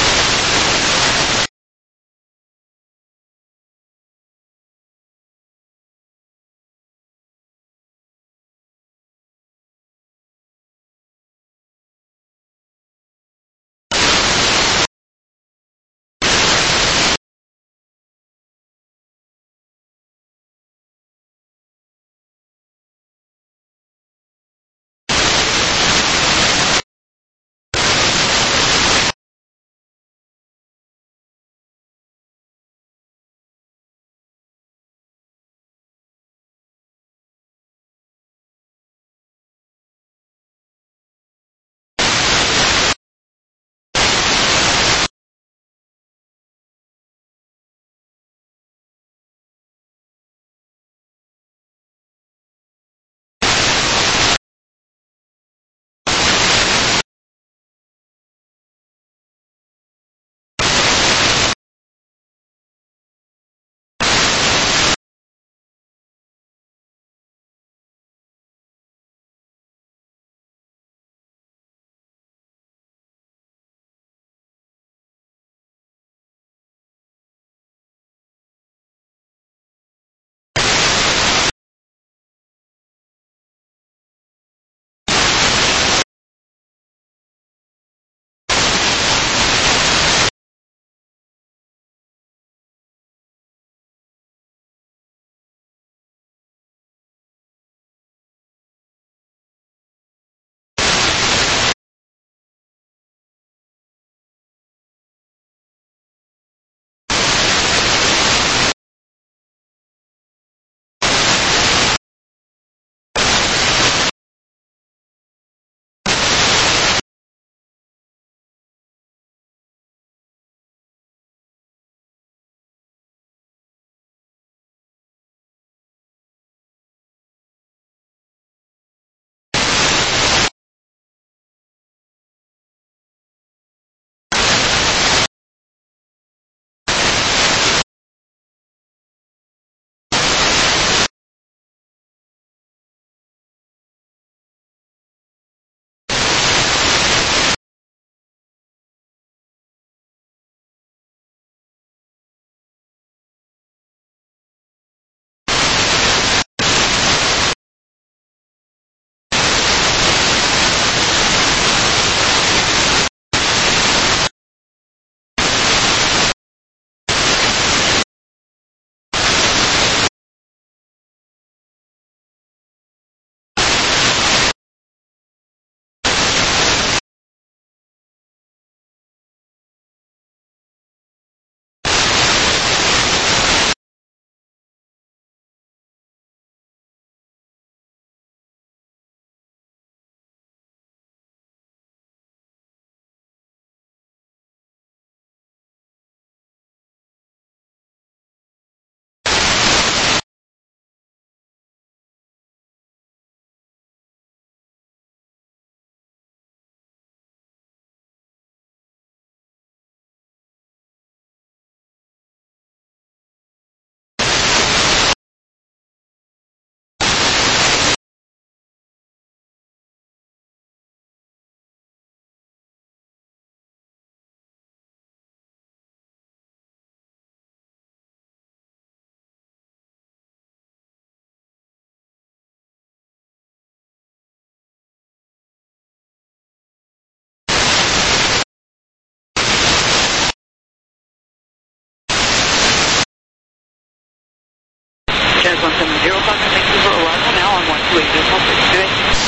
Jazz one seven zero, thank you for arrival now on one two eight zero six today.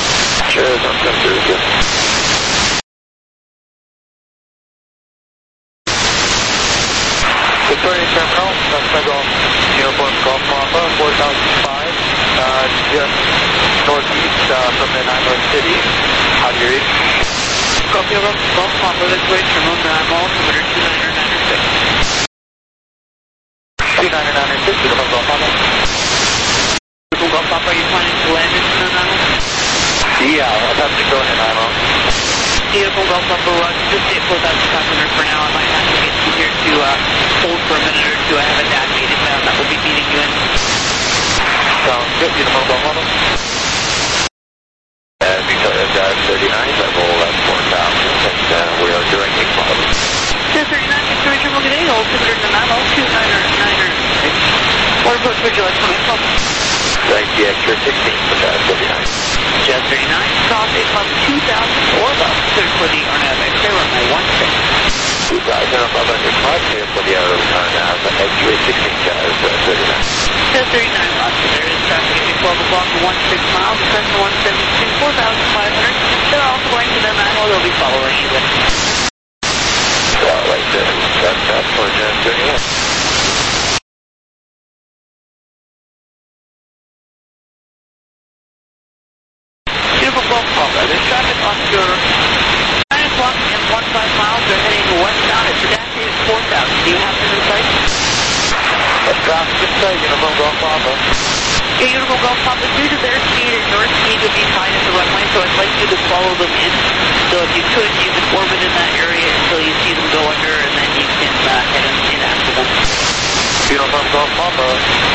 Jazz one seven zero, good. Victoria Terminal, that's Federal Uniform Golf Papa, four thousand five, uh, just northeast uh, from the Nine City. How do you read? Copy of Golf Papa, this way, Terminal nine mall, Commander two nine nine six. two nine nine six, Uniform Golf Papa. Golf Papa, are you planning to land in Nanaimo? Yeah, I'll have to go in Nanaimo. Uniform Golf Papa, uh, just stay at four thousand five hundred for now. I might have to get you here to uh, hold for a minute or two. I have a dad meeting uh, that will be meeting you in. Sounds good. Uniform Golf Papa. Uh, Victoria Drive thirty-nine, level uh, four thousand, and uh, we are doing a follow. Jet thirty-nine, Victoria Triple Good Day, hold two hundred nine, hold two niner niner six. What approach would you like from me? Thank you, extra sixteen for Drive thirty-nine. Jet thirty-nine, cross eight level two thousand or above, clear for the Arnav X-ray, runway one six. two thousand above under five, clear for the Arnav X-ray sixteen, Drive thirty-nine. Jet thirty-nine, roger, there is traffic at twelve o'clock for one six miles, Cessna one seventy-two, four thousand five hundred. They're also going to their manual, they'll be following you then. So, right there, that's that for Jet thirty-one. Beautiful Golf Papa, there's traffic on your nine o'clock and one five miles, they're heading westbound at Tadaki at four thousand. Do you have them in sight? That's traffic in sight, Uniform Golf Papa. Yeah, Uniform Golf Papa, due to their speed and your speed would be tied at the runway, so I'd like you to follow them in. So if you could, you could orbit in that area until you see them go under, and then you can uh, head in after them. Uniform Golf Papa.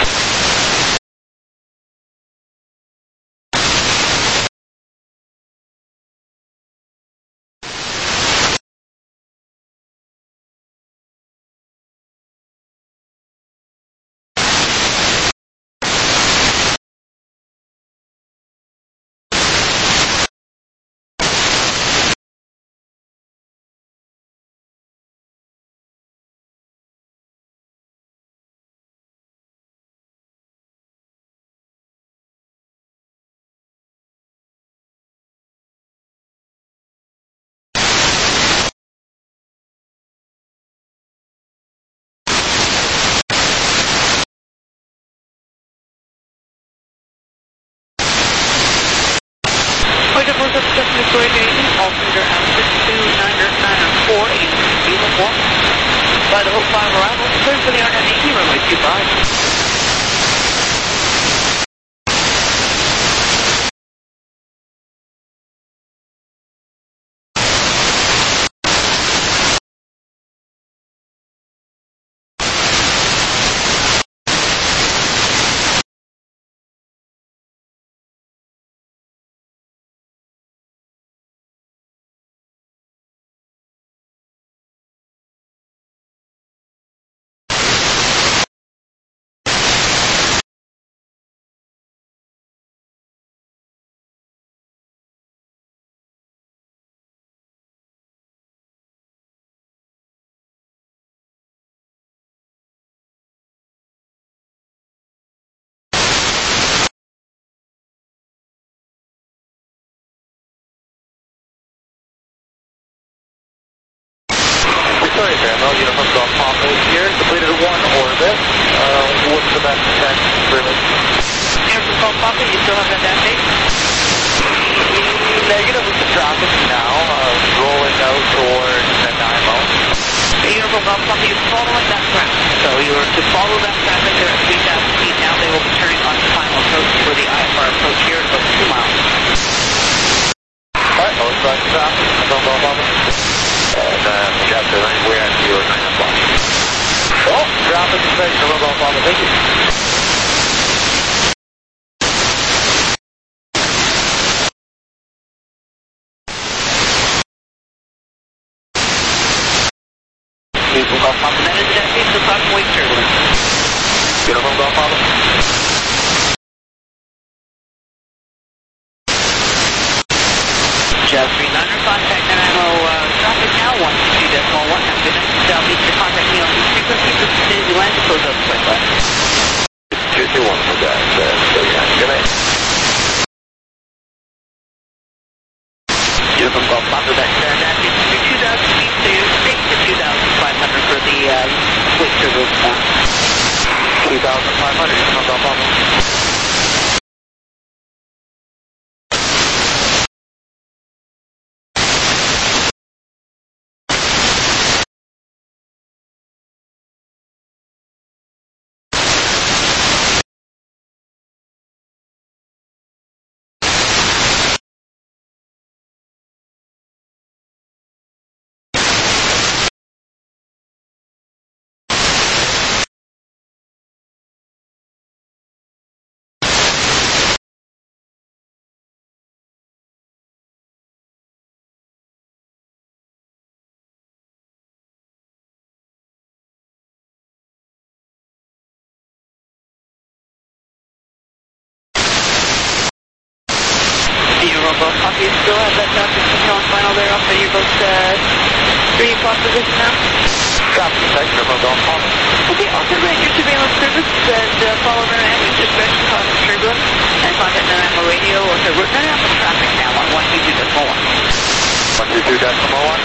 By the Hope five arrival, clear for the Arnav eighteen, runway two five. Sorry, Grandma, Uniform Golf Papa is here. Completed one orbit. Uh, what's the best test for this? Uniform Golf Papa, you still have that dash eight? Negative with the traffic now, uh, rolling out towards Nanaimo. The Uniform Golf Papa, you're following that traffic. So you are to follow that traffic there at three thousand feet. Now they will be turning on the final approach for the I F R approach here at about two miles. Alright, I'll start the traffic. Uniform Golf Papa. And uh, chapter nine, we're at your nine o'clock. Oh, traffic is ready. Uniform Golf Papa, thank you. Uniform Golf Papa, that is that seems to cross weight turbulence. Uniform Golf Papa. Jet three niner, contact Nanaimo, uh, traffic now, one two decimal one, have a good night. Southeast to contact me on these frequencies, this is Disney Land to close up the flight left. two two one for that, uh, thirty-nine, good night. Uniform Golf Papa, that, uh, that is two thousand feet, so you're safe to two thousand five hundred for the, uh, weight turbulence now. two thousand five hundred, Uniform Golf Papa. Copy, you still have that Doctor Signal and final there off of your boat uh, three o'clock position now? Copy, Vector, Hotel Golf Papa. Okay, I'll terminate your surveillance service and uh, follow the ramp with discretion, cause turbulence, and contact nine nine one radio or the route nine nine one traffic now on one two two decimal one. one two two decimal one.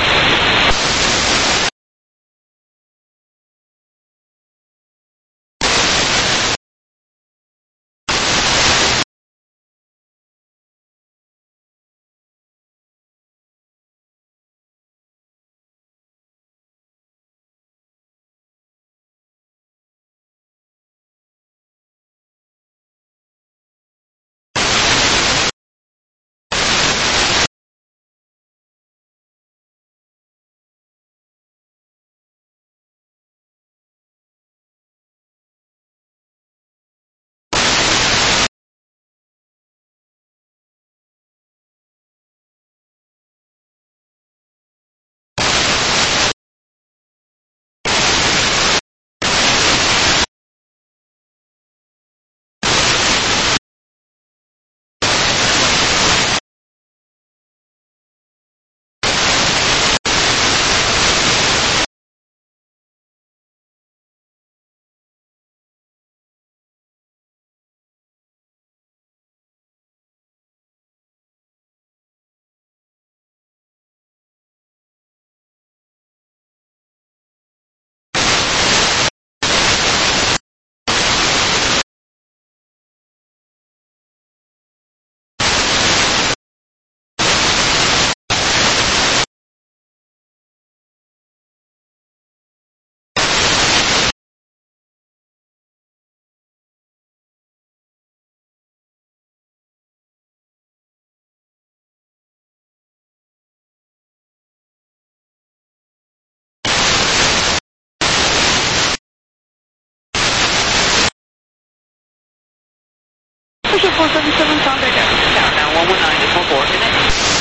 Official four seven seven, contact Tower now one one nine decimal four, connect.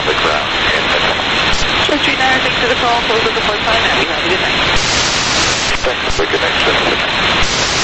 on the ground in Midtown. Short Street nine, thanks for the call. Close at the point sign, and you have a good night. Thanks. Have a good night, sir. Good night.